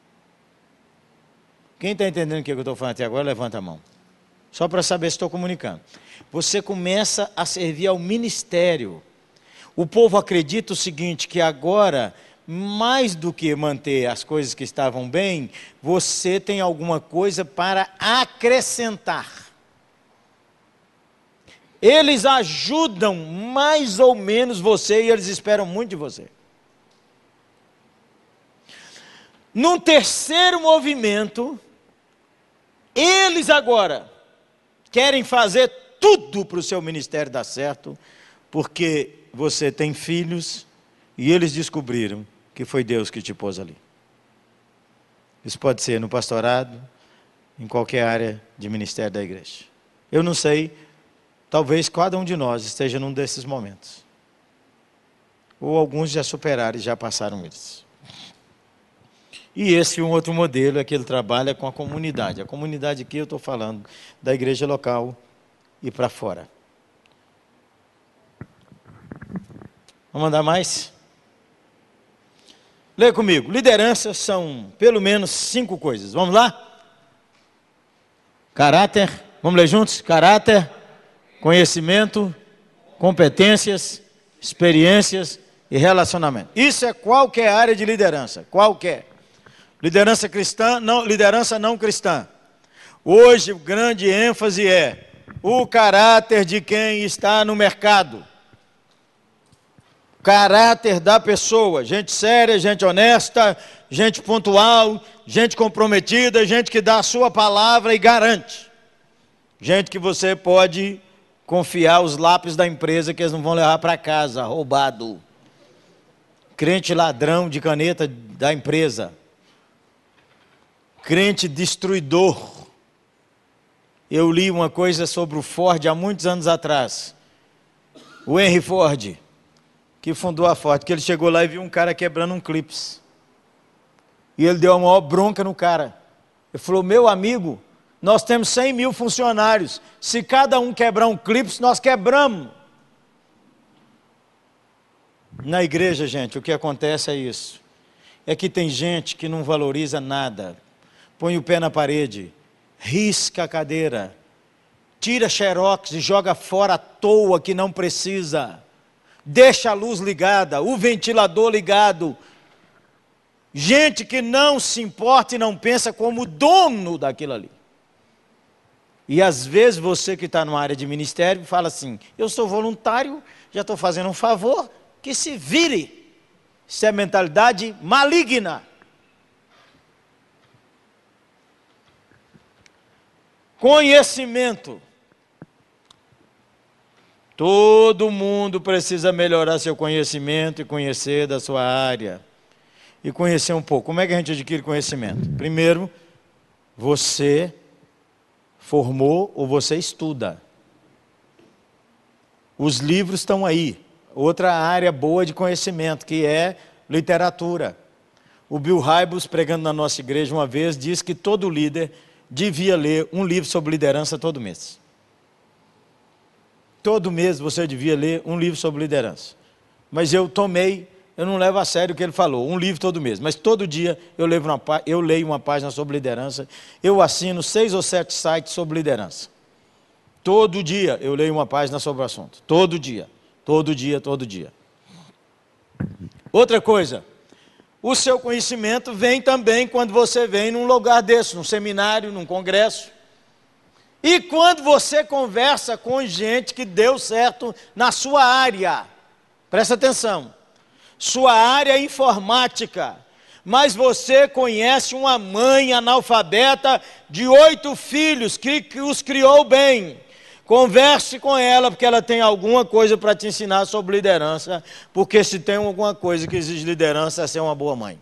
Quem está entendendo o que eu estou falando até agora, levanta a mão. Só para saber se estou comunicando. Você começa a servir ao ministério. O povo acredita o seguinte, que agora, mais do que manter as coisas que estavam bem, você tem alguma coisa para acrescentar. Eles ajudam mais ou menos você e eles esperam muito de você. Num terceiro movimento, eles agora querem fazer tudo para o seu ministério dar certo, porque você tem filhos e eles descobriram que foi Deus que te pôs ali. Isso pode ser no pastorado, em qualquer área de ministério da igreja. Eu não sei, talvez cada um de nós esteja num desses momentos. Ou alguns já superaram e já passaram isso. E esse um outro modelo é que ele trabalha com a comunidade. A comunidade aqui eu estou falando da igreja local e para fora. Vamos mandar mais? Leia comigo. Liderança são pelo menos cinco coisas. Vamos lá? Caráter. Vamos ler juntos? Caráter, conhecimento, competências, experiências e relacionamento. Isso é qualquer área de liderança. Qualquer. Liderança cristã, não, liderança não cristã. Hoje o grande ênfase é o caráter de quem está no mercado. Caráter da pessoa, gente séria, gente honesta, gente pontual, gente comprometida, gente que dá a sua palavra e garante. Gente que você pode confiar os lápis da empresa que eles não vão levar para casa, roubado. Crente ladrão de caneta da empresa. Crente destruidor. Eu li uma coisa sobre o Ford há muitos anos atrás. O Henry Ford, que fundou a Ford, que ele chegou lá e viu um cara quebrando um clips. E ele deu a maior bronca no cara. Ele falou, meu amigo, nós temos cem mil funcionários. Se cada um quebrar um clips, nós quebramos. Na igreja, gente, o que acontece é isso. É que tem gente que não valoriza nada. Põe o pé na parede, risca a cadeira, tira xerox e joga fora à toa que não precisa. Deixa a luz ligada, o ventilador ligado. Gente que não se importa e não pensa como dono daquilo ali. E às vezes você que está numa área de ministério fala assim, eu sou voluntário, já estou fazendo um favor, que se vire. Isso é mentalidade maligna. Conhecimento. Todo mundo precisa melhorar seu conhecimento e conhecer da sua área. E conhecer um pouco. Como é que a gente adquire conhecimento? Primeiro, você formou ou você estuda. Os livros estão aí. Outra área boa de conhecimento, que é literatura. O Bill Hybels, pregando na nossa igreja uma vez, disse que todo líder devia ler um livro sobre liderança todo mês. Todo mês você devia ler um livro sobre liderança. Mas eu tomei, eu não levo a sério o que ele falou, um livro todo mês. Mas todo dia eu leio uma, eu leio uma página sobre liderança. Eu assino seis ou sete sites sobre liderança. Todo dia eu leio uma página sobre o assunto. Todo dia, todo dia, todo dia. Outra coisa, o seu conhecimento vem também quando você vem num lugar desse, num seminário, num congresso. E quando você conversa com gente que deu certo na sua área. Presta atenção. Sua área é informática. Mas você conhece uma mãe analfabeta de oito filhos que, que os criou bem. Converse com ela, porque ela tem alguma coisa para te ensinar sobre liderança. Porque se tem alguma coisa que exige liderança, é ser uma boa mãe.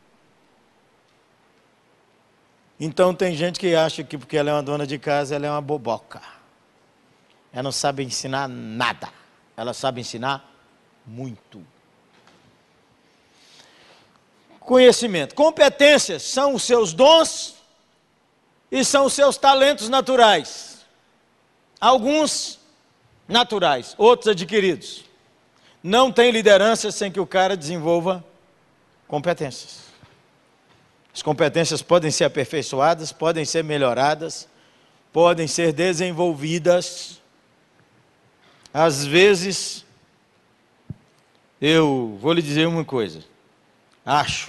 Então tem gente que acha que porque ela é uma dona de casa, ela é uma boboca. Ela não sabe ensinar nada. Ela sabe ensinar muito. conhecimento. Competências são os seus dons e são os seus talentos naturais. Alguns naturais, outros adquiridos. Não tem liderança sem que o cara desenvolva competências. As competências podem ser aperfeiçoadas, podem ser melhoradas, podem ser desenvolvidas. Às vezes, eu vou lhe dizer uma coisa, acho,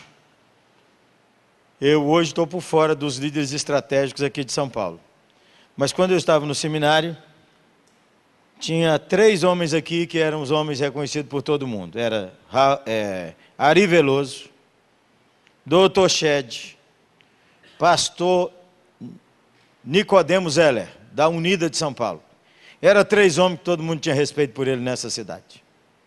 eu hoje estou por fora dos líderes estratégicos aqui de São Paulo, mas quando eu estava no seminário, tinha três homens aqui que eram os homens reconhecidos por todo mundo. Era é, Ari Veloso, doutor Shed, pastor Nicodemo Zeller, da Unida de São Paulo. Eram três homens que todo mundo tinha respeito por ele nessa cidade.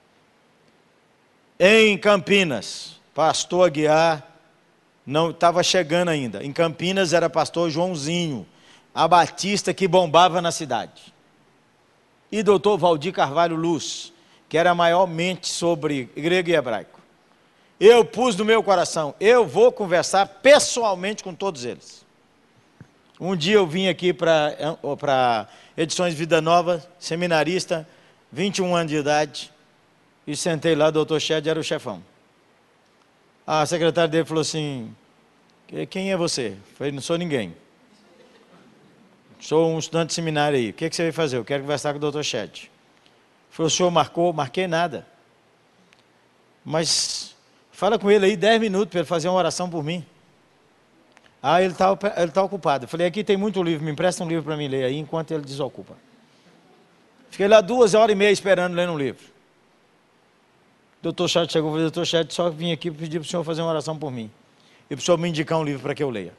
Em Campinas, pastor Aguiar, não estava chegando ainda. Em Campinas era pastor Joãozinho, a batista que bombava na cidade. E doutor Valdir Carvalho Luz, que era a maior mente sobre grego e hebraico. Eu pus no meu coração, eu vou conversar pessoalmente com todos eles. Um dia eu vim aqui para Edições Vida Nova, seminarista, vinte e um anos de idade, e sentei lá, o doutor Shed era o chefão. A secretária dele falou assim, quem é você? Eu falei, não sou ninguém. Sou um estudante de seminário aí, o que, que você vai fazer? Eu quero conversar com o doutor Shed. Ele falou, o senhor marcou? Marquei nada. Mas fala com ele aí dez minutos para ele fazer uma oração por mim. Ah, ele está ele tá ocupado. Eu falei, aqui tem muito livro, me empresta um livro para mim ler aí, enquanto ele desocupa. Fiquei lá duas horas e meia esperando lendo um livro. O doutor Shed chegou e falou, doutor Shed, só vim aqui pedir para o senhor fazer uma oração por mim. E para o senhor me indicar um livro para que eu leia.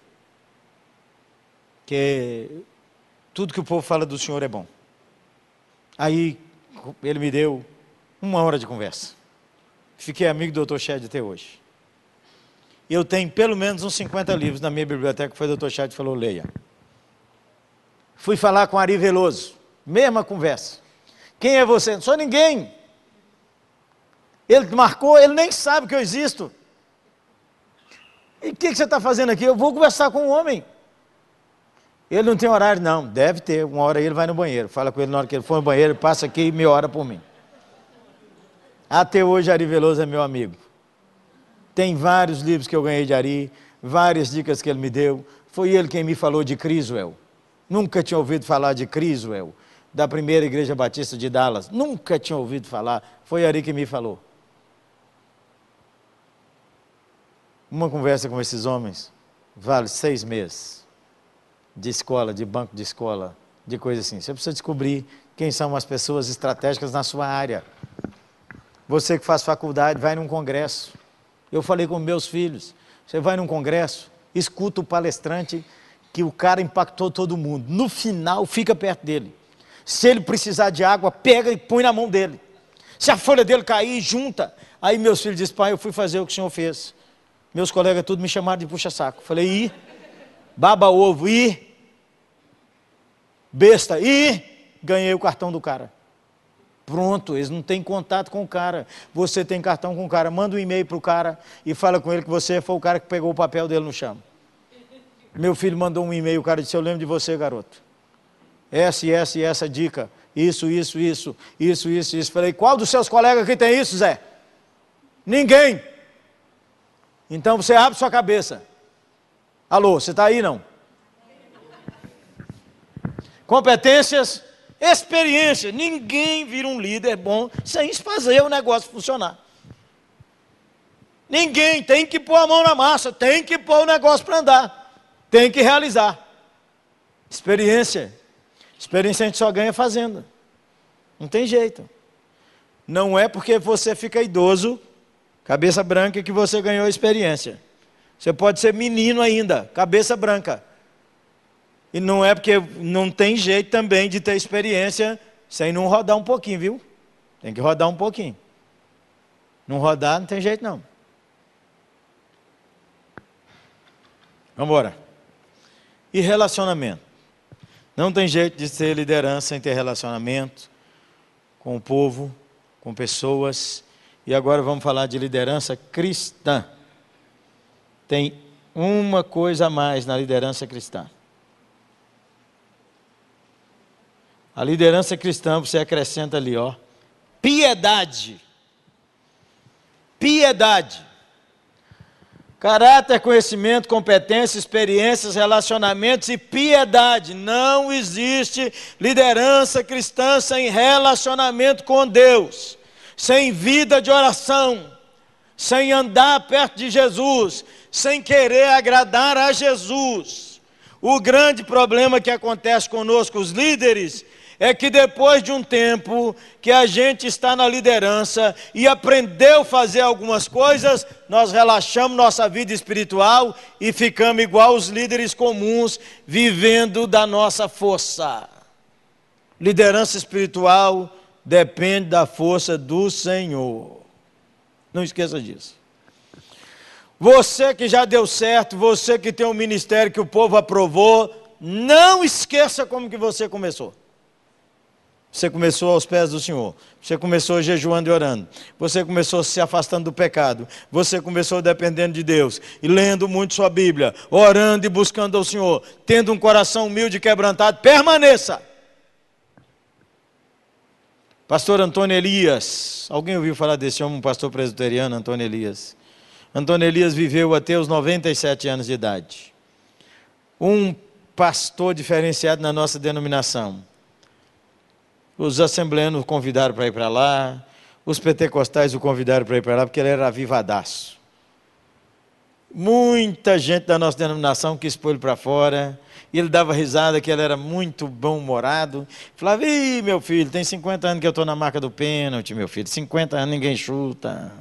Que tudo que o povo fala do senhor é bom. Aí ele me deu uma hora de conversa. Fiquei amigo do doutor Shed até hoje. Eu tenho pelo menos uns cinquenta livros na minha biblioteca, que foi o doutor Shed que falou, leia. Fui falar com Ari Veloso, mesma conversa. Quem é você? Não sou ninguém. Ele marcou, ele nem sabe que eu existo. E o que, que você está fazendo aqui? Eu vou conversar com um homem. Ele não tem horário, não. Deve ter. Uma hora ele vai no banheiro. Fala com ele na hora que ele for no banheiro, passa aqui e me ora por mim. Até hoje, Ari Veloso é meu amigo. Tem vários livros que eu ganhei de Ari, várias dicas que ele me deu. Foi ele quem me falou de Criswell. Nunca tinha ouvido falar de Criswell, da primeira igreja batista de Dallas. Nunca tinha ouvido falar. Foi Ari que me falou. Uma conversa com esses homens vale seis meses de escola, de banco de escola, de coisa assim. Você precisa descobrir quem são as pessoas estratégicas na sua área. Você que faz faculdade, vai num congresso. Eu falei com meus filhos, você vai num congresso, escuta o palestrante, que o cara impactou todo mundo. No final, fica perto dele. Se ele precisar de água, pega e põe na mão dele. Se a folha dele cair, junta. Aí meus filhos dizem, pai, eu fui fazer o que o senhor fez. Meus colegas tudo me chamaram de puxa-saco. Falei, ih, baba ovo, ih, besta, ih, ganhei o cartão do cara. Pronto, eles não têm contato com o cara. Você tem cartão com o cara, manda um e-mail para o cara e fala com ele que você foi o cara que pegou o papel dele no chão. Meu filho mandou um e-mail, o cara disse, eu lembro de você, garoto. Essa e essa e essa dica, isso, isso, isso, isso, isso, isso. Falei, qual dos seus colegas que tem isso, Zé? Ninguém. Então você abre sua cabeça. Alô, você está aí, não? Competências, experiência. Ninguém vira um líder bom sem fazer o negócio funcionar. Ninguém tem que pôr a mão na massa, tem que pôr o negócio para andar, tem que realizar. Experiência. Experiência a gente só ganha fazendo. Não tem jeito. Não é porque você fica idoso, cabeça branca, que você ganhou experiência. Você pode ser menino ainda, cabeça branca. E não é porque não tem jeito também de ter experiência sem não rodar um pouquinho, viu? Tem que rodar um pouquinho. Não rodar não tem jeito não. Vamos embora. E relacionamento. Não tem jeito de ter liderança sem ter relacionamento com o povo, com pessoas. E agora vamos falar de liderança cristã. tem uma coisa a mais na liderança cristã. A liderança cristã, você acrescenta ali, ó, piedade. Piedade. Caráter, conhecimento, competência, experiências, relacionamentos e piedade. Não existe liderança cristã sem relacionamento com Deus, sem vida de oração, sem andar perto de Jesus, sem querer agradar a Jesus. O grande problema que acontece conosco, os líderes, é que depois de um tempo que a gente está na liderança e aprendeu a fazer algumas coisas, nós relaxamos nossa vida espiritual e ficamos igual os líderes comuns, vivendo da nossa força. Liderança espiritual depende da força do Senhor. Não esqueça disso. Você que já deu certo, você que tem um ministério que o povo aprovou, não esqueça como que você começou. Você começou aos pés do Senhor, você começou jejuando e orando, você começou se afastando do pecado, você começou dependendo de Deus, e lendo muito sua Bíblia, orando e buscando ao Senhor, tendo um coração humilde e quebrantado, permaneça. Pastor Antônio Elias, alguém ouviu falar desse homem, um pastor presbiteriano, Antônio Elias? Antônio Elias viveu até os noventa e sete anos de idade, um pastor diferenciado na nossa denominação. Os assembleanos o convidaram para ir para lá, os pentecostais o convidaram para ir para lá, porque ele era avivadaço. Muita gente da nossa denominação quis pôr ele para fora, e ele dava risada que ele era muito bom-humorado. Falava, ih, meu filho, tem cinquenta anos que eu estou na marca do pênalti, meu filho, cinquenta anos ninguém chuta.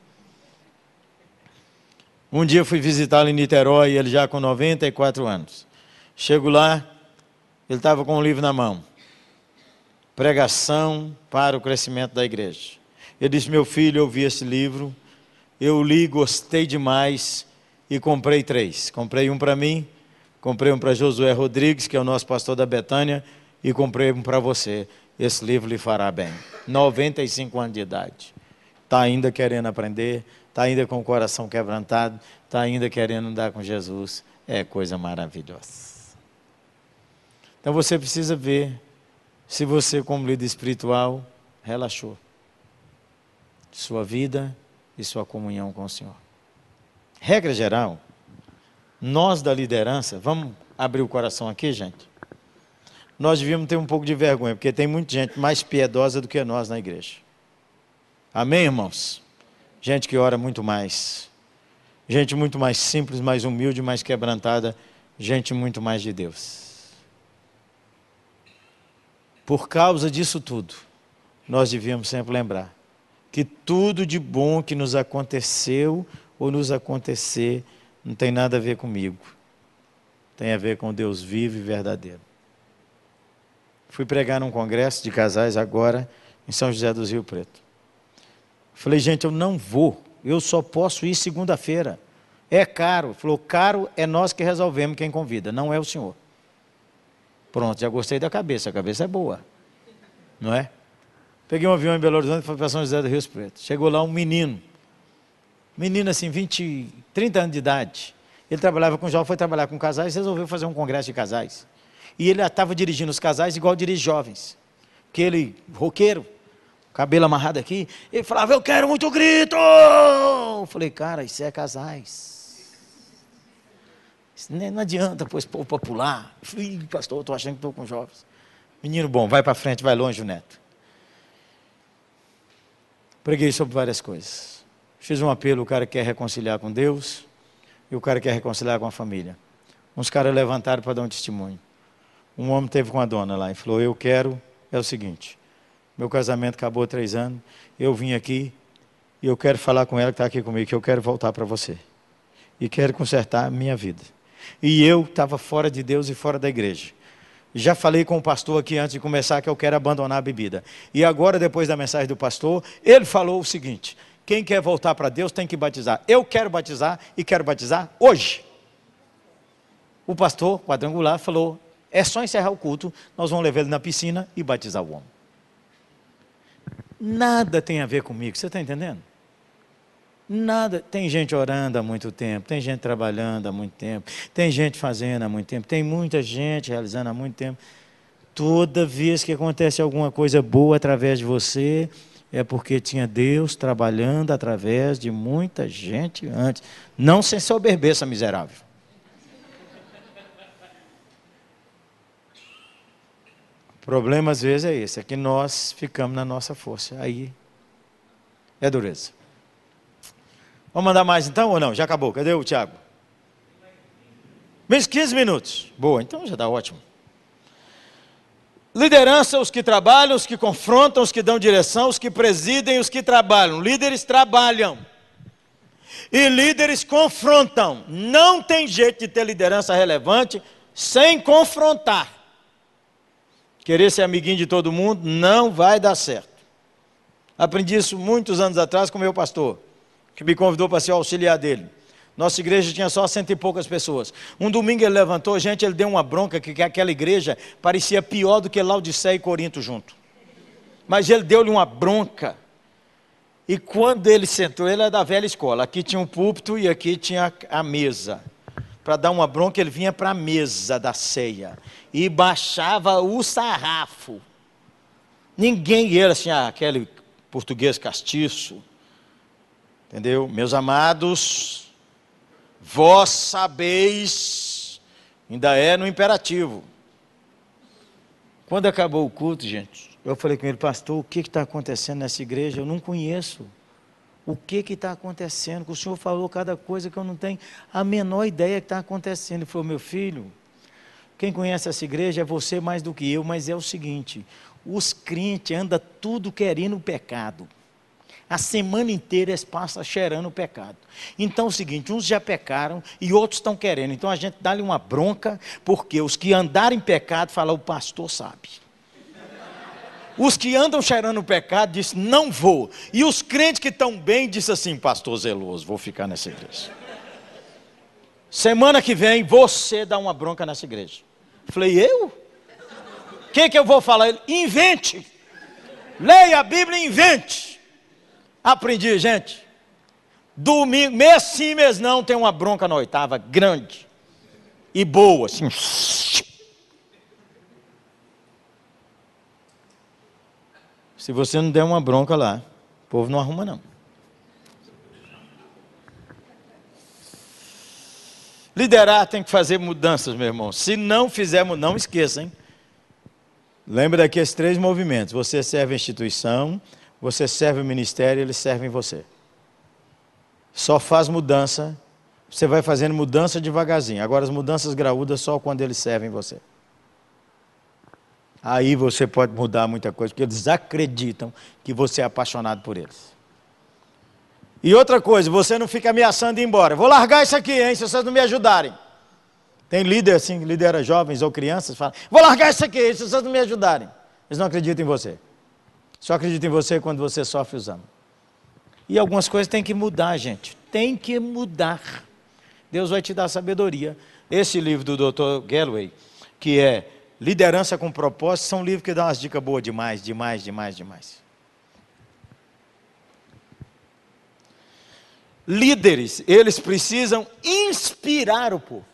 Um dia eu fui visitá-lo em Niterói, ele já com noventa e quatro anos. Chego lá, ele estava com um livro na mão. Pregação para o crescimento da igreja. Ele disse, meu filho, eu vi esse livro, eu li, gostei demais e comprei três. Comprei um para mim, comprei um para Josué Rodrigues, que é o nosso pastor da Betânia, e comprei um para você. Esse livro lhe fará bem. noventa e cinco anos de idade. Está ainda querendo aprender, está ainda com o coração quebrantado, está ainda querendo andar com Jesus. É coisa maravilhosa. Então você precisa ver se você, como líder espiritual, relaxou sua vida e sua comunhão com o Senhor. Regra geral, nós da liderança, vamos abrir o coração aqui, gente? Nós devíamos ter um pouco de vergonha, porque tem muita gente mais piedosa do que nós na igreja. Amém, irmãos? Gente que ora muito mais. Gente muito mais simples, mais humilde, mais quebrantada. Gente muito mais de Deus. Por causa disso tudo, nós devíamos sempre lembrar que tudo de bom que nos aconteceu ou nos acontecer não tem nada a ver comigo. Tem a ver com Deus vivo e verdadeiro. Fui pregar num congresso de casais agora em São José do Rio Preto. Falei, gente, eu não vou, eu só posso ir segunda-feira. É caro. Falou, caro é nós que resolvemos quem convida, não é o senhor. Pronto, já gostei da cabeça, a cabeça é boa, não é? Peguei um avião em Belo Horizonte e fui para São José do Rio Preto. Chegou lá um menino, menino assim, vinte, trinta anos de idade. Ele trabalhava com jovens, foi trabalhar com casais e resolveu fazer um congresso de casais. E ele estava dirigindo os casais igual dirige jovens. Porque ele, roqueiro, cabelo amarrado aqui, ele falava, eu quero muito grito! Eu falei, cara, isso é casais. Não adianta, pois, povo popular. Falei, pastor, estou achando que estou com jovens. Menino bom, vai para frente, vai longe, o neto. Preguei sobre várias coisas. Fiz um apelo, o cara quer reconciliar com Deus e o cara quer reconciliar com a família. Uns caras levantaram para dar um testemunho. Um homem teve com a dona lá e falou, eu quero, é o seguinte, meu casamento acabou há três anos, eu vim aqui e eu quero falar com ela que está aqui comigo, que eu quero voltar para você. E quero consertar a minha vida. E eu estava fora de Deus e fora da igreja. Já falei com o pastor aqui antes de começar que eu quero abandonar a bebida. E agora, depois da mensagem do pastor, ele falou o seguinte, quem quer voltar para Deus tem que batizar. Eu quero batizar e quero batizar hoje. O pastor quadrangular falou, é só encerrar o culto, nós vamos levar ele na piscina e batizar o homem. Nada tem a ver comigo, você está entendendo? Nada. Tem gente orando há muito tempo, tem gente trabalhando há muito tempo, tem gente fazendo há muito tempo, tem muita gente realizando há muito tempo. Toda vez que acontece alguma coisa boa através de você, é porque tinha Deus trabalhando através de muita gente antes. Não sem soberbeça, miserável. O problema às vezes é esse, é que nós ficamos na nossa força. Aí é dureza. Vamos mandar mais então ou não? Já acabou. Cadê o Tiago? Menos quinze minutos. Boa, então já está ótimo. Liderança, os que trabalham, os que confrontam, os que dão direção, os que presidem, os que trabalham. Líderes trabalham. E líderes confrontam. Não tem jeito de ter liderança relevante sem confrontar. Querer ser amiguinho de todo mundo não vai dar certo. Aprendi isso muitos anos atrás com meu pastor, que me convidou para ser auxiliar dele. Nossa igreja tinha só cento e poucas pessoas. Um domingo ele levantou, gente, ele deu uma bronca, que aquela igreja parecia pior do que Laodiceia e Corinto junto. Mas ele deu-lhe uma bronca. E quando ele sentou, ele era da velha escola. Aqui tinha um púlpito e aqui tinha a mesa. Para dar uma bronca, ele vinha para a mesa da ceia. E baixava o sarrafo. Ninguém era assim, ah, aquele português castiço. Entendeu? Meus amados, vós sabeis, ainda é no imperativo. Quando acabou o culto, gente, eu falei com ele, pastor, o que está acontecendo nessa igreja? Eu não conheço. O que está acontecendo? O senhor falou cada coisa que eu não tenho a menor ideia que está acontecendo. Ele falou, meu filho, quem conhece essa igreja é você mais do que eu, mas é o seguinte, os crentes andam tudo querendo o pecado. A semana inteira eles passam cheirando o pecado. Então é o seguinte, uns já pecaram e outros estão querendo. Então a gente dá-lhe uma bronca, porque os que andarem em pecado, falam, o pastor sabe. Os que andam cheirando o pecado, dizem, não vou. E os crentes que estão bem, dizem assim, pastor zeloso, vou ficar nessa igreja. Semana que vem, você dá uma bronca nessa igreja. Falei, eu? O que, que eu vou falar? Ele, invente. Leia a Bíblia e invente. Aprendi, gente. Domingo, mês sim, mês não, tem uma bronca na oitava, grande. E boa, assim. Se você não der uma bronca lá, o povo não arruma não. Liderar tem que fazer mudanças, meu irmão. Se não fizermos, não esqueça, hein? Lembra daqueles três movimentos. Você serve a instituição, você serve o ministério, eles servem você. Só faz mudança, você vai fazendo mudança devagarzinho. Agora as mudanças graúdas só quando eles servem você. Aí você pode mudar muita coisa, porque eles acreditam que você é apaixonado por eles. E outra coisa, você não fica ameaçando ir embora. Vou largar isso aqui, hein, se vocês não me ajudarem. Tem líder assim, que lidera jovens ou crianças, fala, vou largar isso aqui, se vocês não me ajudarem. Eles não acreditam em você. Só acreditam em você quando você sofre usando. E algumas coisas tem que mudar, gente. Tem que mudar. Deus vai te dar sabedoria. Esse livro do doutor Galloway, que é Liderança com Propósito, são livros que dão umas dicas boas demais, demais, demais, demais. Líderes, eles precisam inspirar o povo.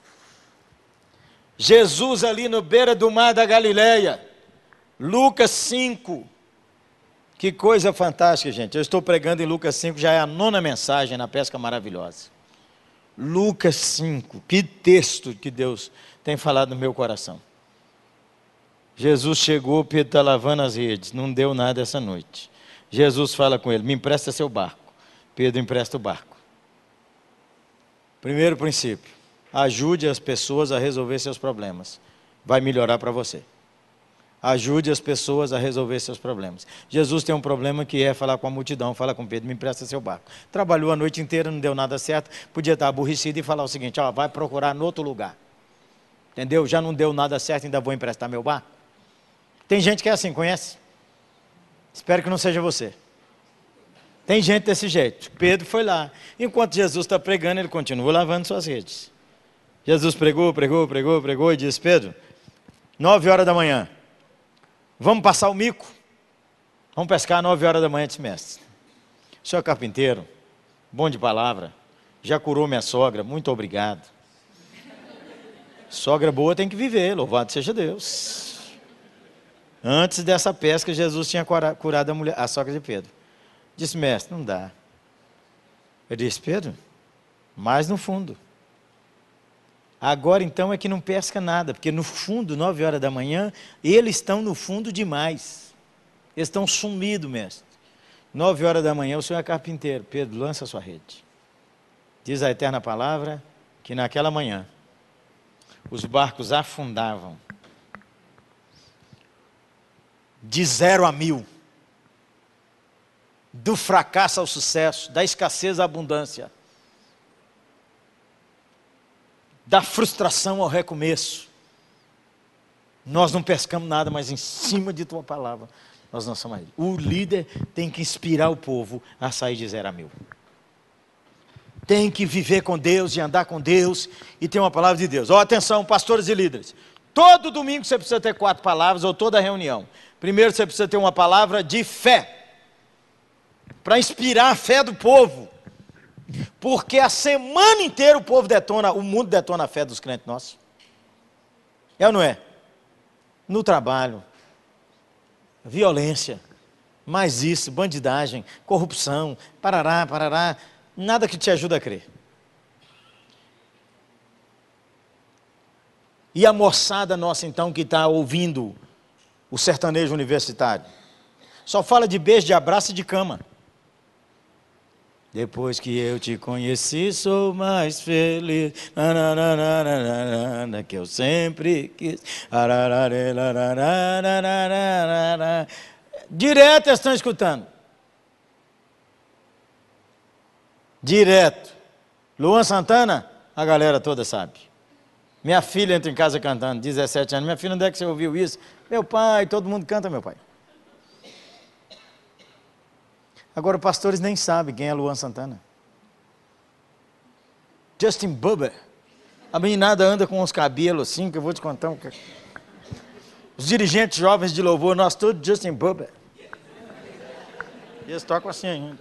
Jesus ali no beira do mar da Galileia, Lucas cinco. Que coisa fantástica, gente. Eu estou pregando em Lucas cinco, já é a nona mensagem na pesca maravilhosa. Lucas cinco, que texto que Deus tem falado no meu coração. Jesus chegou, Pedro está lavando as redes, não deu nada essa noite. Jesus fala com ele, me empresta seu barco. Pedro empresta o barco. Primeiro princípio, ajude as pessoas a resolver seus problemas. Vai melhorar para você. Ajude as pessoas a resolver seus problemas. Jesus tem um problema que é falar com a multidão, fala com Pedro, me empresta seu barco. Trabalhou a noite inteira, não deu nada certo, podia estar aborrecido e falar o seguinte, ó, vai procurar no outro lugar. Entendeu? Já não deu nada certo, ainda vou emprestar meu barco. Tem gente que é assim, conhece? Espero que não seja você. Tem gente desse jeito. Pedro foi lá. Enquanto Jesus está pregando, ele continua lavando suas redes. Jesus pregou, pregou, pregou, pregou e disse, Pedro, nove horas da manhã, vamos passar o mico? Vamos pescar às nove horas da manhã, disse mestre. O senhor é carpinteiro, bom de palavra, já curou minha sogra, muito obrigado. Sogra boa tem que viver, louvado seja Deus. Antes dessa pesca, Jesus tinha curado a, mulher, a sogra de Pedro. Disse, mestre, não dá. Eu disse, Pedro, mais no fundo. Agora então é que não pesca nada, porque no fundo, nove horas da manhã, eles estão no fundo demais. Eles estão sumidos, mestre. Nove horas da manhã, o senhor é carpinteiro. Pedro, lança a sua rede. Diz a eterna palavra que naquela manhã, os barcos afundavam. De zero a mil. Do fracasso ao sucesso, da escassez à abundância. Da frustração ao recomeço. Nós não pescamos nada, mas em cima de tua palavra, nós não somos. O líder tem que inspirar o povo a sair de zero a mil. Tem que viver com Deus e andar com Deus e ter uma palavra de Deus. Ó, atenção, pastores e líderes. Todo domingo você precisa ter quatro palavras, ou toda reunião. Primeiro você precisa ter uma palavra de fé. Para inspirar a fé do povo. Porque a semana inteira o povo detona, o mundo detona a fé dos crentes nossos. É ou não é? No trabalho, violência, mais isso, bandidagem, corrupção, parará, parará, nada que te ajude a crer. E a moçada nossa então que está ouvindo o sertanejo universitário, só fala de beijo, de abraço e de cama. Depois que eu te conheci, sou mais feliz, nananana, que eu sempre quis. Direto eles estão escutando. Direto. Luan Santana, a galera toda sabe. Minha filha entra em casa cantando, dezessete anos. Minha filha, onde é que você ouviu isso? Meu pai, todo mundo canta, meu pai. Agora, pastores nem sabem quem é Luan Santana. Justin Bieber. A meninada anda com uns cabelos assim, que eu vou te contar. Um... Os dirigentes jovens de louvor, nós todos Justin Bieber. E eles tocam assim ainda.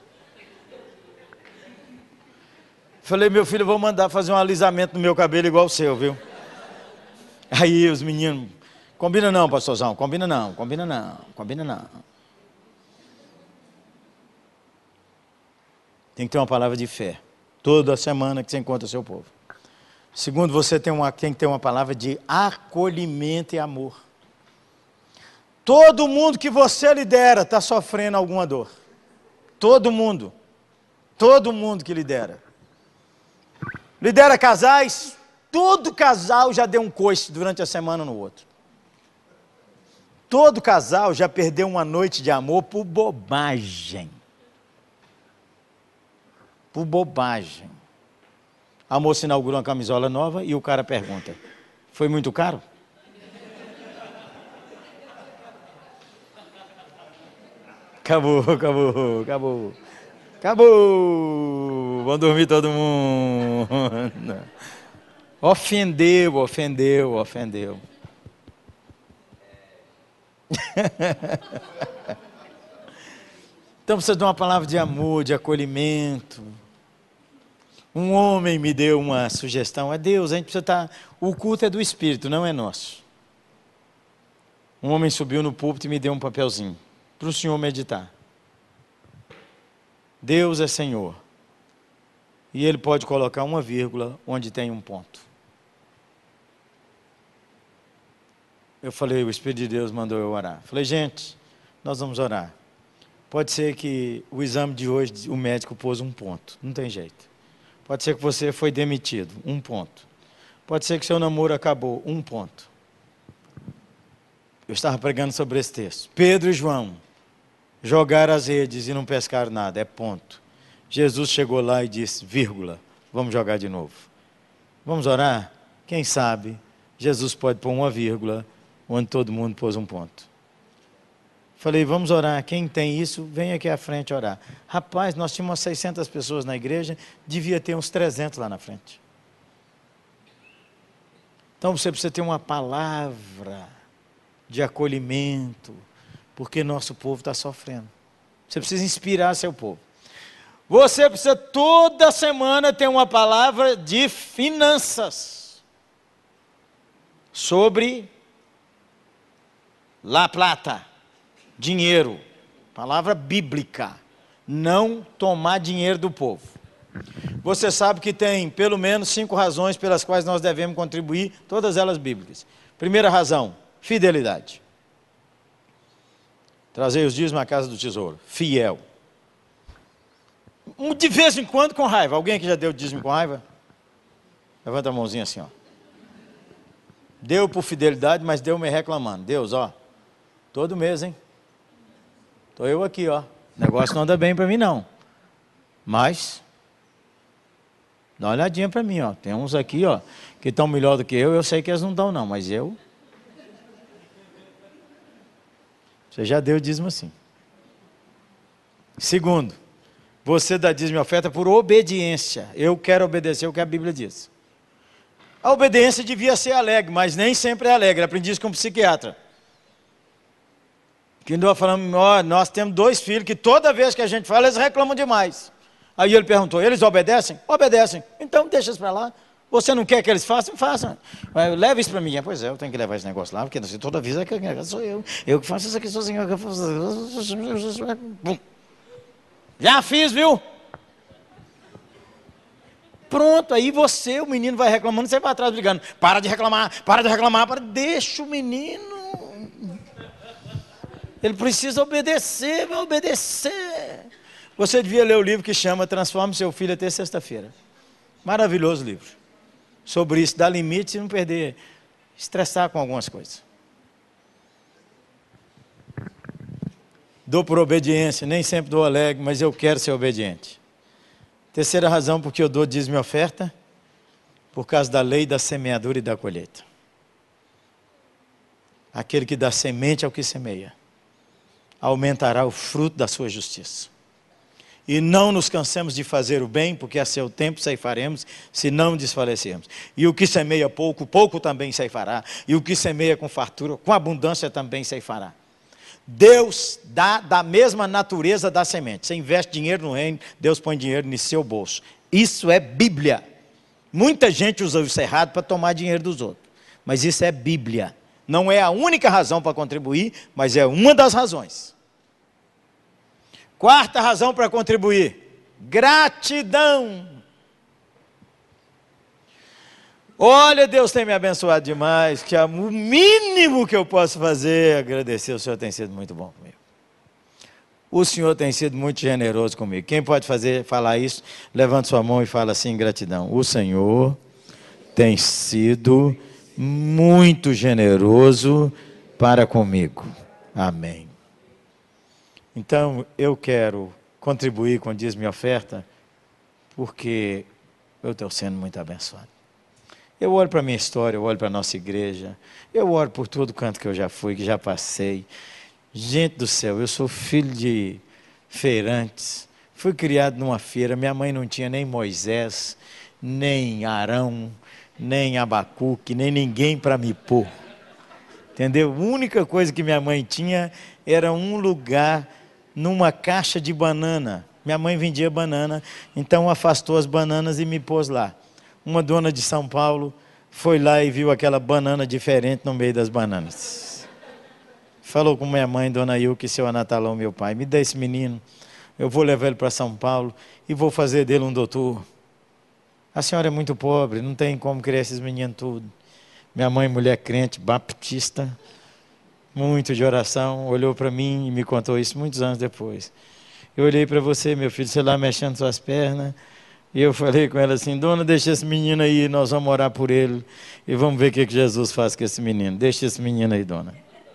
Falei, meu filho, eu vou mandar fazer um alisamento no meu cabelo igual o seu, viu? Aí os meninos, combina não, pastorzão, combina não, combina não, combina não. Tem que ter uma palavra de fé. Toda semana que você encontra o seu povo. Segundo, você tem, uma, tem que ter uma palavra de acolhimento e amor. Todo mundo que você lidera está sofrendo alguma dor. Todo mundo. Todo mundo que lidera. Lidera casais. Todo casal já deu um coice durante a semana no outro. Todo casal já perdeu uma noite de amor por bobagem. Por bobagem. A moça inaugurou uma camisola nova e o cara pergunta, foi muito caro? Acabou, acabou, acabou. Acabou. Vão dormir todo mundo. Ofendeu, ofendeu, ofendeu. Então precisa de uma palavra de amor, de acolhimento. Um homem me deu uma sugestão, é Deus, a gente precisa estar... O culto é do Espírito, não é nosso. Um homem subiu no púlpito e me deu um papelzinho, para o senhor meditar. Deus é Senhor. E Ele pode colocar uma vírgula onde tem um ponto. Eu falei, o Espírito de Deus mandou eu orar. Falei, gente, nós vamos orar. Pode ser que o exame de hoje, o médico pôs um ponto, não tem jeito. Pode ser que você foi demitido, um ponto. Pode ser que seu namoro acabou, um ponto. Eu estava pregando sobre esse texto. Pedro e João jogaram as redes e não pescaram nada, é ponto. Jesus chegou lá e disse, vírgula, vamos jogar de novo. Vamos orar? Quem sabe, Jesus pode pôr uma vírgula, onde todo mundo pôs um ponto. Falei, vamos orar, quem tem isso, vem aqui à frente orar. Rapaz, nós tínhamos umas seiscentas pessoas na igreja, devia ter uns trezentos lá na frente. Então você precisa ter uma palavra de acolhimento, porque nosso povo está sofrendo. Você precisa inspirar seu povo. Você precisa toda semana ter uma palavra de finanças. Sobre La Plata, dinheiro. Palavra bíblica. Não tomar dinheiro do povo. Você sabe que tem pelo menos cinco razões pelas quais nós devemos contribuir, todas elas bíblicas. Primeira razão, fidelidade. Trazer os dízimos à casa do tesouro. Fiel. De vez em quando com raiva. Alguém que já deu dízimo com raiva? Levanta a mãozinha assim, ó. Deu por fidelidade, mas deu me reclamando. Deus, ó, todo mês, hein? Estou eu aqui, ó. O negócio não anda bem para mim, não. Mas, dá uma olhadinha para mim, ó. Tem uns aqui, ó, que estão melhor do que eu. Eu sei que eles não estão, não, mas eu... Você já deu dízimo assim. Segundo, você dá dízimo e oferta por obediência. Eu quero obedecer o que a Bíblia diz. A obediência devia ser alegre, mas nem sempre é alegre. Aprendi isso com um psiquiatra. Que nós falamos, ó, nós temos dois filhos que toda vez que a gente fala, eles reclamam demais. Aí ele perguntou, eles obedecem? Obedecem. Então deixa isso para lá. Você não quer que eles façam? Façam. Leva isso para mim. Pois é, eu tenho que levar esse negócio lá, porque toda vez é que sou eu. Eu que faço isso aqui sozinho. Eu que faço... Já fiz, viu? Pronto, aí você, o menino vai reclamando, você vai atrás brigando. Para de reclamar, para de reclamar, para... deixa o menino. Ele precisa obedecer, vai obedecer. Você devia ler o livro que chama Transforme Seu Filho até Sexta-feira. Maravilhoso livro. Sobre isso, dá limite e não perder, estressar com algumas coisas. Dou por obediência, nem sempre dou alegre, mas eu quero ser obediente. Terceira razão porque eu dou dízimo e oferta, por causa da lei da semeadura e da colheita. Aquele que dá semente ao que semeia, aumentará o fruto da sua justiça. E não nos cansemos de fazer o bem, porque a seu tempo ceifaremos, se não desfalecermos. E o que semeia pouco, pouco também ceifará. E o que semeia com fartura, com abundância também ceifará. Deus dá da mesma natureza da semente. Você investe dinheiro no reino, Deus põe dinheiro no seu bolso. Isso é Bíblia. Muita gente usa isso errado para tomar dinheiro dos outros. Mas isso é Bíblia. Não é a única razão para contribuir, mas é uma das razões. Quarta razão para contribuir: gratidão. Olha, Deus tem me abençoado demais, que o mínimo que eu posso fazer é agradecer. O Senhor tem sido muito bom comigo. O Senhor tem sido muito generoso comigo. Quem pode fazer, falar isso? Levanta sua mão e fala assim, gratidão. O Senhor tem sido muito generoso para comigo. Amém. Então, eu quero contribuir com dízimo e oferta, porque eu estou sendo muito abençoado. Eu olho para a minha história, eu olho para a nossa igreja, eu olho por todo canto que eu já fui, que já passei. Gente do céu, eu sou filho de feirantes, fui criado numa feira, minha mãe não tinha nem Moisés, nem Arão, nem Abacuque, nem ninguém para me pôr. Entendeu? A única coisa que minha mãe tinha era um lugar numa caixa de banana. Minha mãe vendia banana, então afastou as bananas e me pôs lá. Uma dona de São Paulo foi lá e viu aquela banana diferente no meio das bananas. Falou com minha mãe, dona Ilke, seu Anatalão, meu pai, me dá esse menino, eu vou levar ele para São Paulo e vou fazer dele um doutor. A senhora é muito pobre, não tem como criar esses meninos tudo. Minha mãe, mulher crente, baptista, muito de oração, olhou para mim e me contou isso muitos anos depois. Eu olhei para você, meu filho, você lá mexendo suas pernas, e eu falei com ela assim, dona, deixa esse menino aí, nós vamos orar por ele, e vamos ver o que, que Jesus faz com esse menino. Deixa esse menino aí, dona.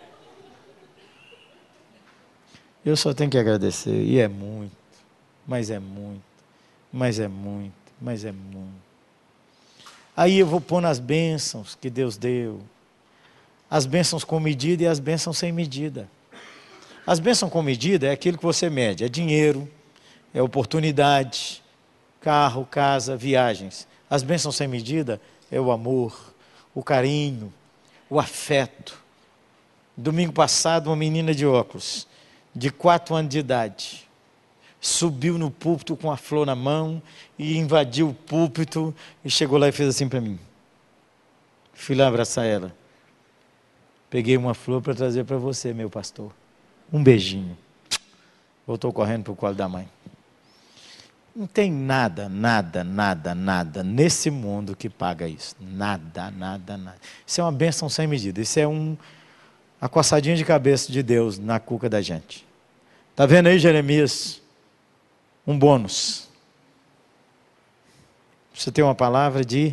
Eu só tenho que agradecer, e é muito, mas é muito, mas é muito, mas é muito. Aí eu vou pôr nas bênçãos que Deus deu, as bênçãos com medida e as bênçãos sem medida. As bênçãos com medida é aquilo que você mede, é dinheiro, é oportunidade, carro, casa, viagens. As bênçãos sem medida é o amor, o carinho, o afeto. Domingo passado, uma menina de óculos, de quatro anos de idade, subiu no púlpito com a flor na mão e invadiu o púlpito e chegou lá e fez assim para mim. Fui lá abraçar ela. Peguei uma flor para trazer para você, meu pastor. Um beijinho. Voltou correndo para o colo da mãe. Não tem nada, nada, nada, nada nesse mundo que paga isso. Nada, nada, nada. Isso é uma bênção sem medida. Isso é um, uma coçadinha de cabeça de Deus na cuca da gente. Está vendo aí, Jeremias? Um bônus. Você tem uma palavra de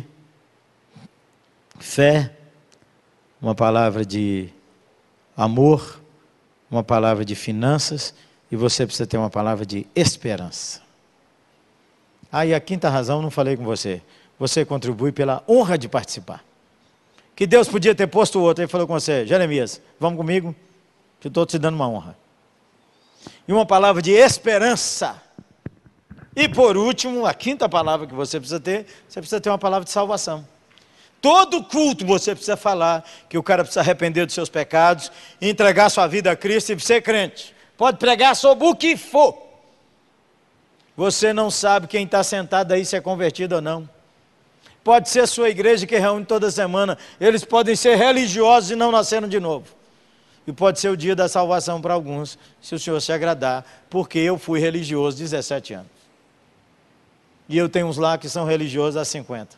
fé, uma palavra de amor, uma palavra de finanças, e você precisa ter uma palavra de esperança. Ah, e a quinta razão, não falei com você. Você contribui pela honra de participar. Que Deus podia ter posto o outro. Ele falou com você, Jeremias, vamos comigo? Eu estou te dando uma honra. E uma palavra de esperança. E por último, a quinta palavra que você precisa ter, você precisa ter uma palavra de salvação. Todo culto você precisa falar que o cara precisa arrepender dos seus pecados, entregar sua vida a Cristo e ser crente. Pode pregar sobre o que for. Você não sabe quem está sentado aí se é convertido ou não. Pode ser a sua igreja que reúne toda semana. Eles podem ser religiosos e não nasceram de novo. E pode ser o dia da salvação para alguns, se o Senhor se agradar, porque eu fui religioso dezessete anos. E eu tenho uns lá que são religiosos há cinquenta.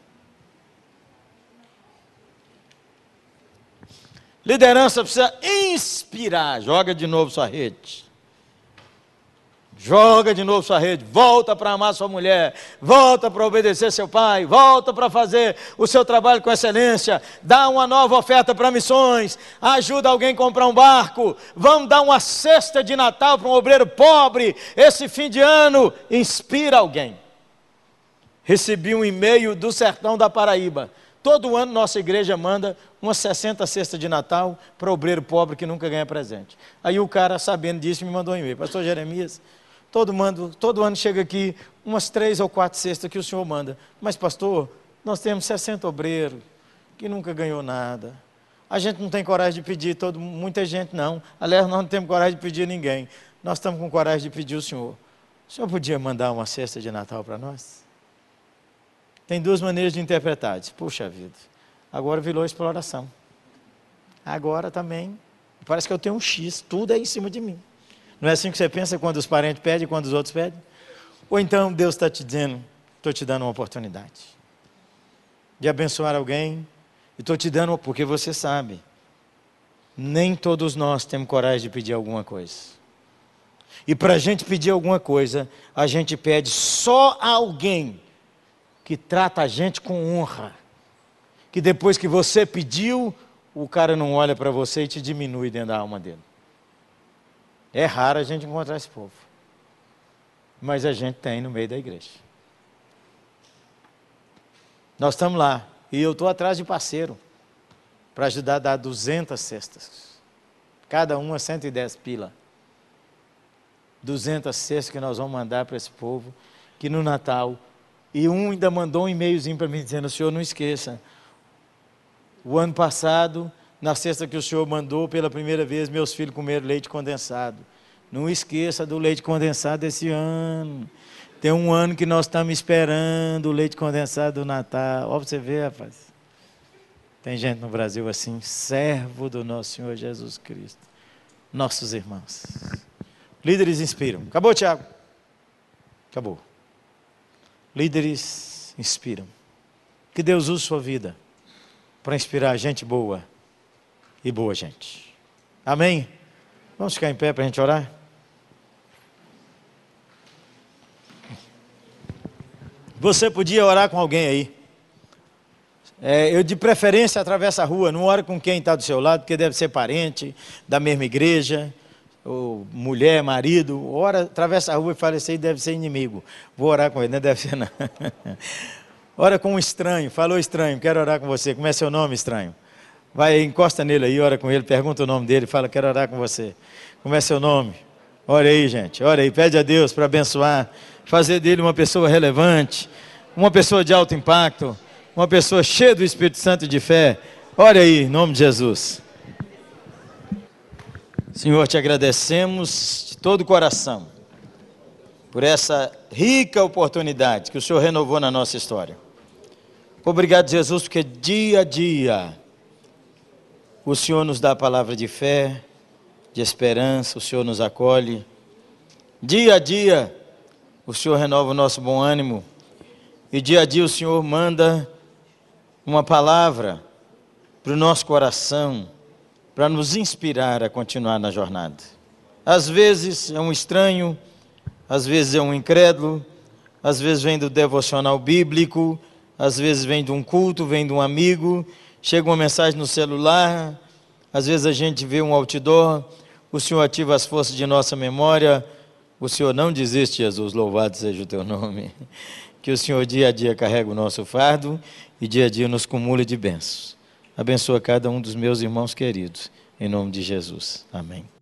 Liderança precisa inspirar. Joga de novo sua rede. Joga de novo sua rede. Volta para amar sua mulher. Volta para obedecer seu pai. Volta para fazer o seu trabalho com excelência. Dá uma nova oferta para missões. Ajuda alguém a comprar um barco. Vamos dar uma cesta de Natal para um obreiro pobre. Esse fim de ano, inspira alguém. Recebi um e-mail do sertão da Paraíba. Todo ano nossa igreja manda umas sessenta cestas de Natal para o obreiro pobre que nunca ganha presente. Aí o cara, sabendo disso, me mandou um e-mail. Pastor Jeremias, todo, mando, todo ano chega aqui umas três ou quatro cestas que o senhor manda. Mas pastor, nós temos sessenta obreiros que nunca ganhou nada. A gente não tem coragem de pedir todo, muita gente não. Aliás, nós não temos coragem de pedir ninguém. Nós estamos com coragem de pedir o senhor. O senhor podia mandar uma cesta de Natal para nós? Tem duas maneiras de interpretar. Diz, puxa vida, agora virou exploração. Agora também, parece que eu tenho um X, tudo é em cima de mim. Não é assim que você pensa quando os parentes pedem, quando os outros pedem? Ou então Deus está te dizendo, estou te dando uma oportunidade de abençoar alguém, e estou te dando, porque você sabe, nem todos nós temos coragem de pedir alguma coisa. E para a gente pedir alguma coisa, a gente pede só a alguém que trata a gente com honra, que depois que você pediu, o cara não olha para você e te diminui dentro da alma dele. É raro a gente encontrar esse povo, mas a gente tem no meio da igreja. Nós estamos lá, e eu estou atrás de parceiro, para ajudar a dar duzentas cestas, cada uma cento e dez pila, duzentas cestas que nós vamos mandar para esse povo, que no Natal. E um ainda mandou um e-mailzinho para mim dizendo, o senhor não esqueça, o ano passado, na sexta que o senhor mandou, pela primeira vez, meus filhos comeram leite condensado. Não esqueça do leite condensado esse ano. Tem um ano que nós estamos esperando o leite condensado do Natal. Ó, para você ver, rapaz. Tem gente no Brasil assim, servo do nosso Senhor Jesus Cristo. Nossos irmãos. Líderes inspiram. Acabou, Tiago? Acabou. Líderes inspiram. Que Deus use sua vida para inspirar gente boa e boa gente. Amém? Vamos ficar em pé para a gente orar? Você podia orar com alguém aí. É, eu de preferência atravessa a rua, não ora com quem está do seu lado, porque deve ser parente da mesma igreja, ou mulher, marido. Ora, atravessa a rua e fala, esse aí deve ser inimigo. Vou orar com ele, não deve ser não. Ora com um estranho, falou estranho, quero orar com você. Como é seu nome, estranho? Vai, encosta nele aí, ora com ele, pergunta o nome dele, fala, quero orar com você. Como é seu nome? Ora aí, gente, ora aí, pede a Deus para abençoar, fazer dele uma pessoa relevante, uma pessoa de alto impacto, uma pessoa cheia do Espírito Santo e de fé. Ora aí, em nome de Jesus. Senhor, te agradecemos de todo o coração por essa rica oportunidade que o Senhor renovou na nossa história. Obrigado, Jesus, porque dia a dia o Senhor nos dá a palavra de fé, de esperança, o Senhor nos acolhe. Dia a dia o Senhor renova o nosso bom ânimo. E dia a dia o Senhor manda uma palavra para o nosso coração, para nos inspirar a continuar na jornada. Às vezes é um estranho, às vezes é um incrédulo, às vezes vem do devocional bíblico, às vezes vem de um culto, vem de um amigo, chega uma mensagem no celular, às vezes a gente vê um outdoor, o Senhor ativa as forças de nossa memória. O Senhor não desiste, Jesus, louvado seja o teu nome. Que o Senhor dia a dia carrega o nosso fardo e dia a dia nos cumule de bênçãos. Abençoa cada um dos meus irmãos queridos, em nome de Jesus. Amém.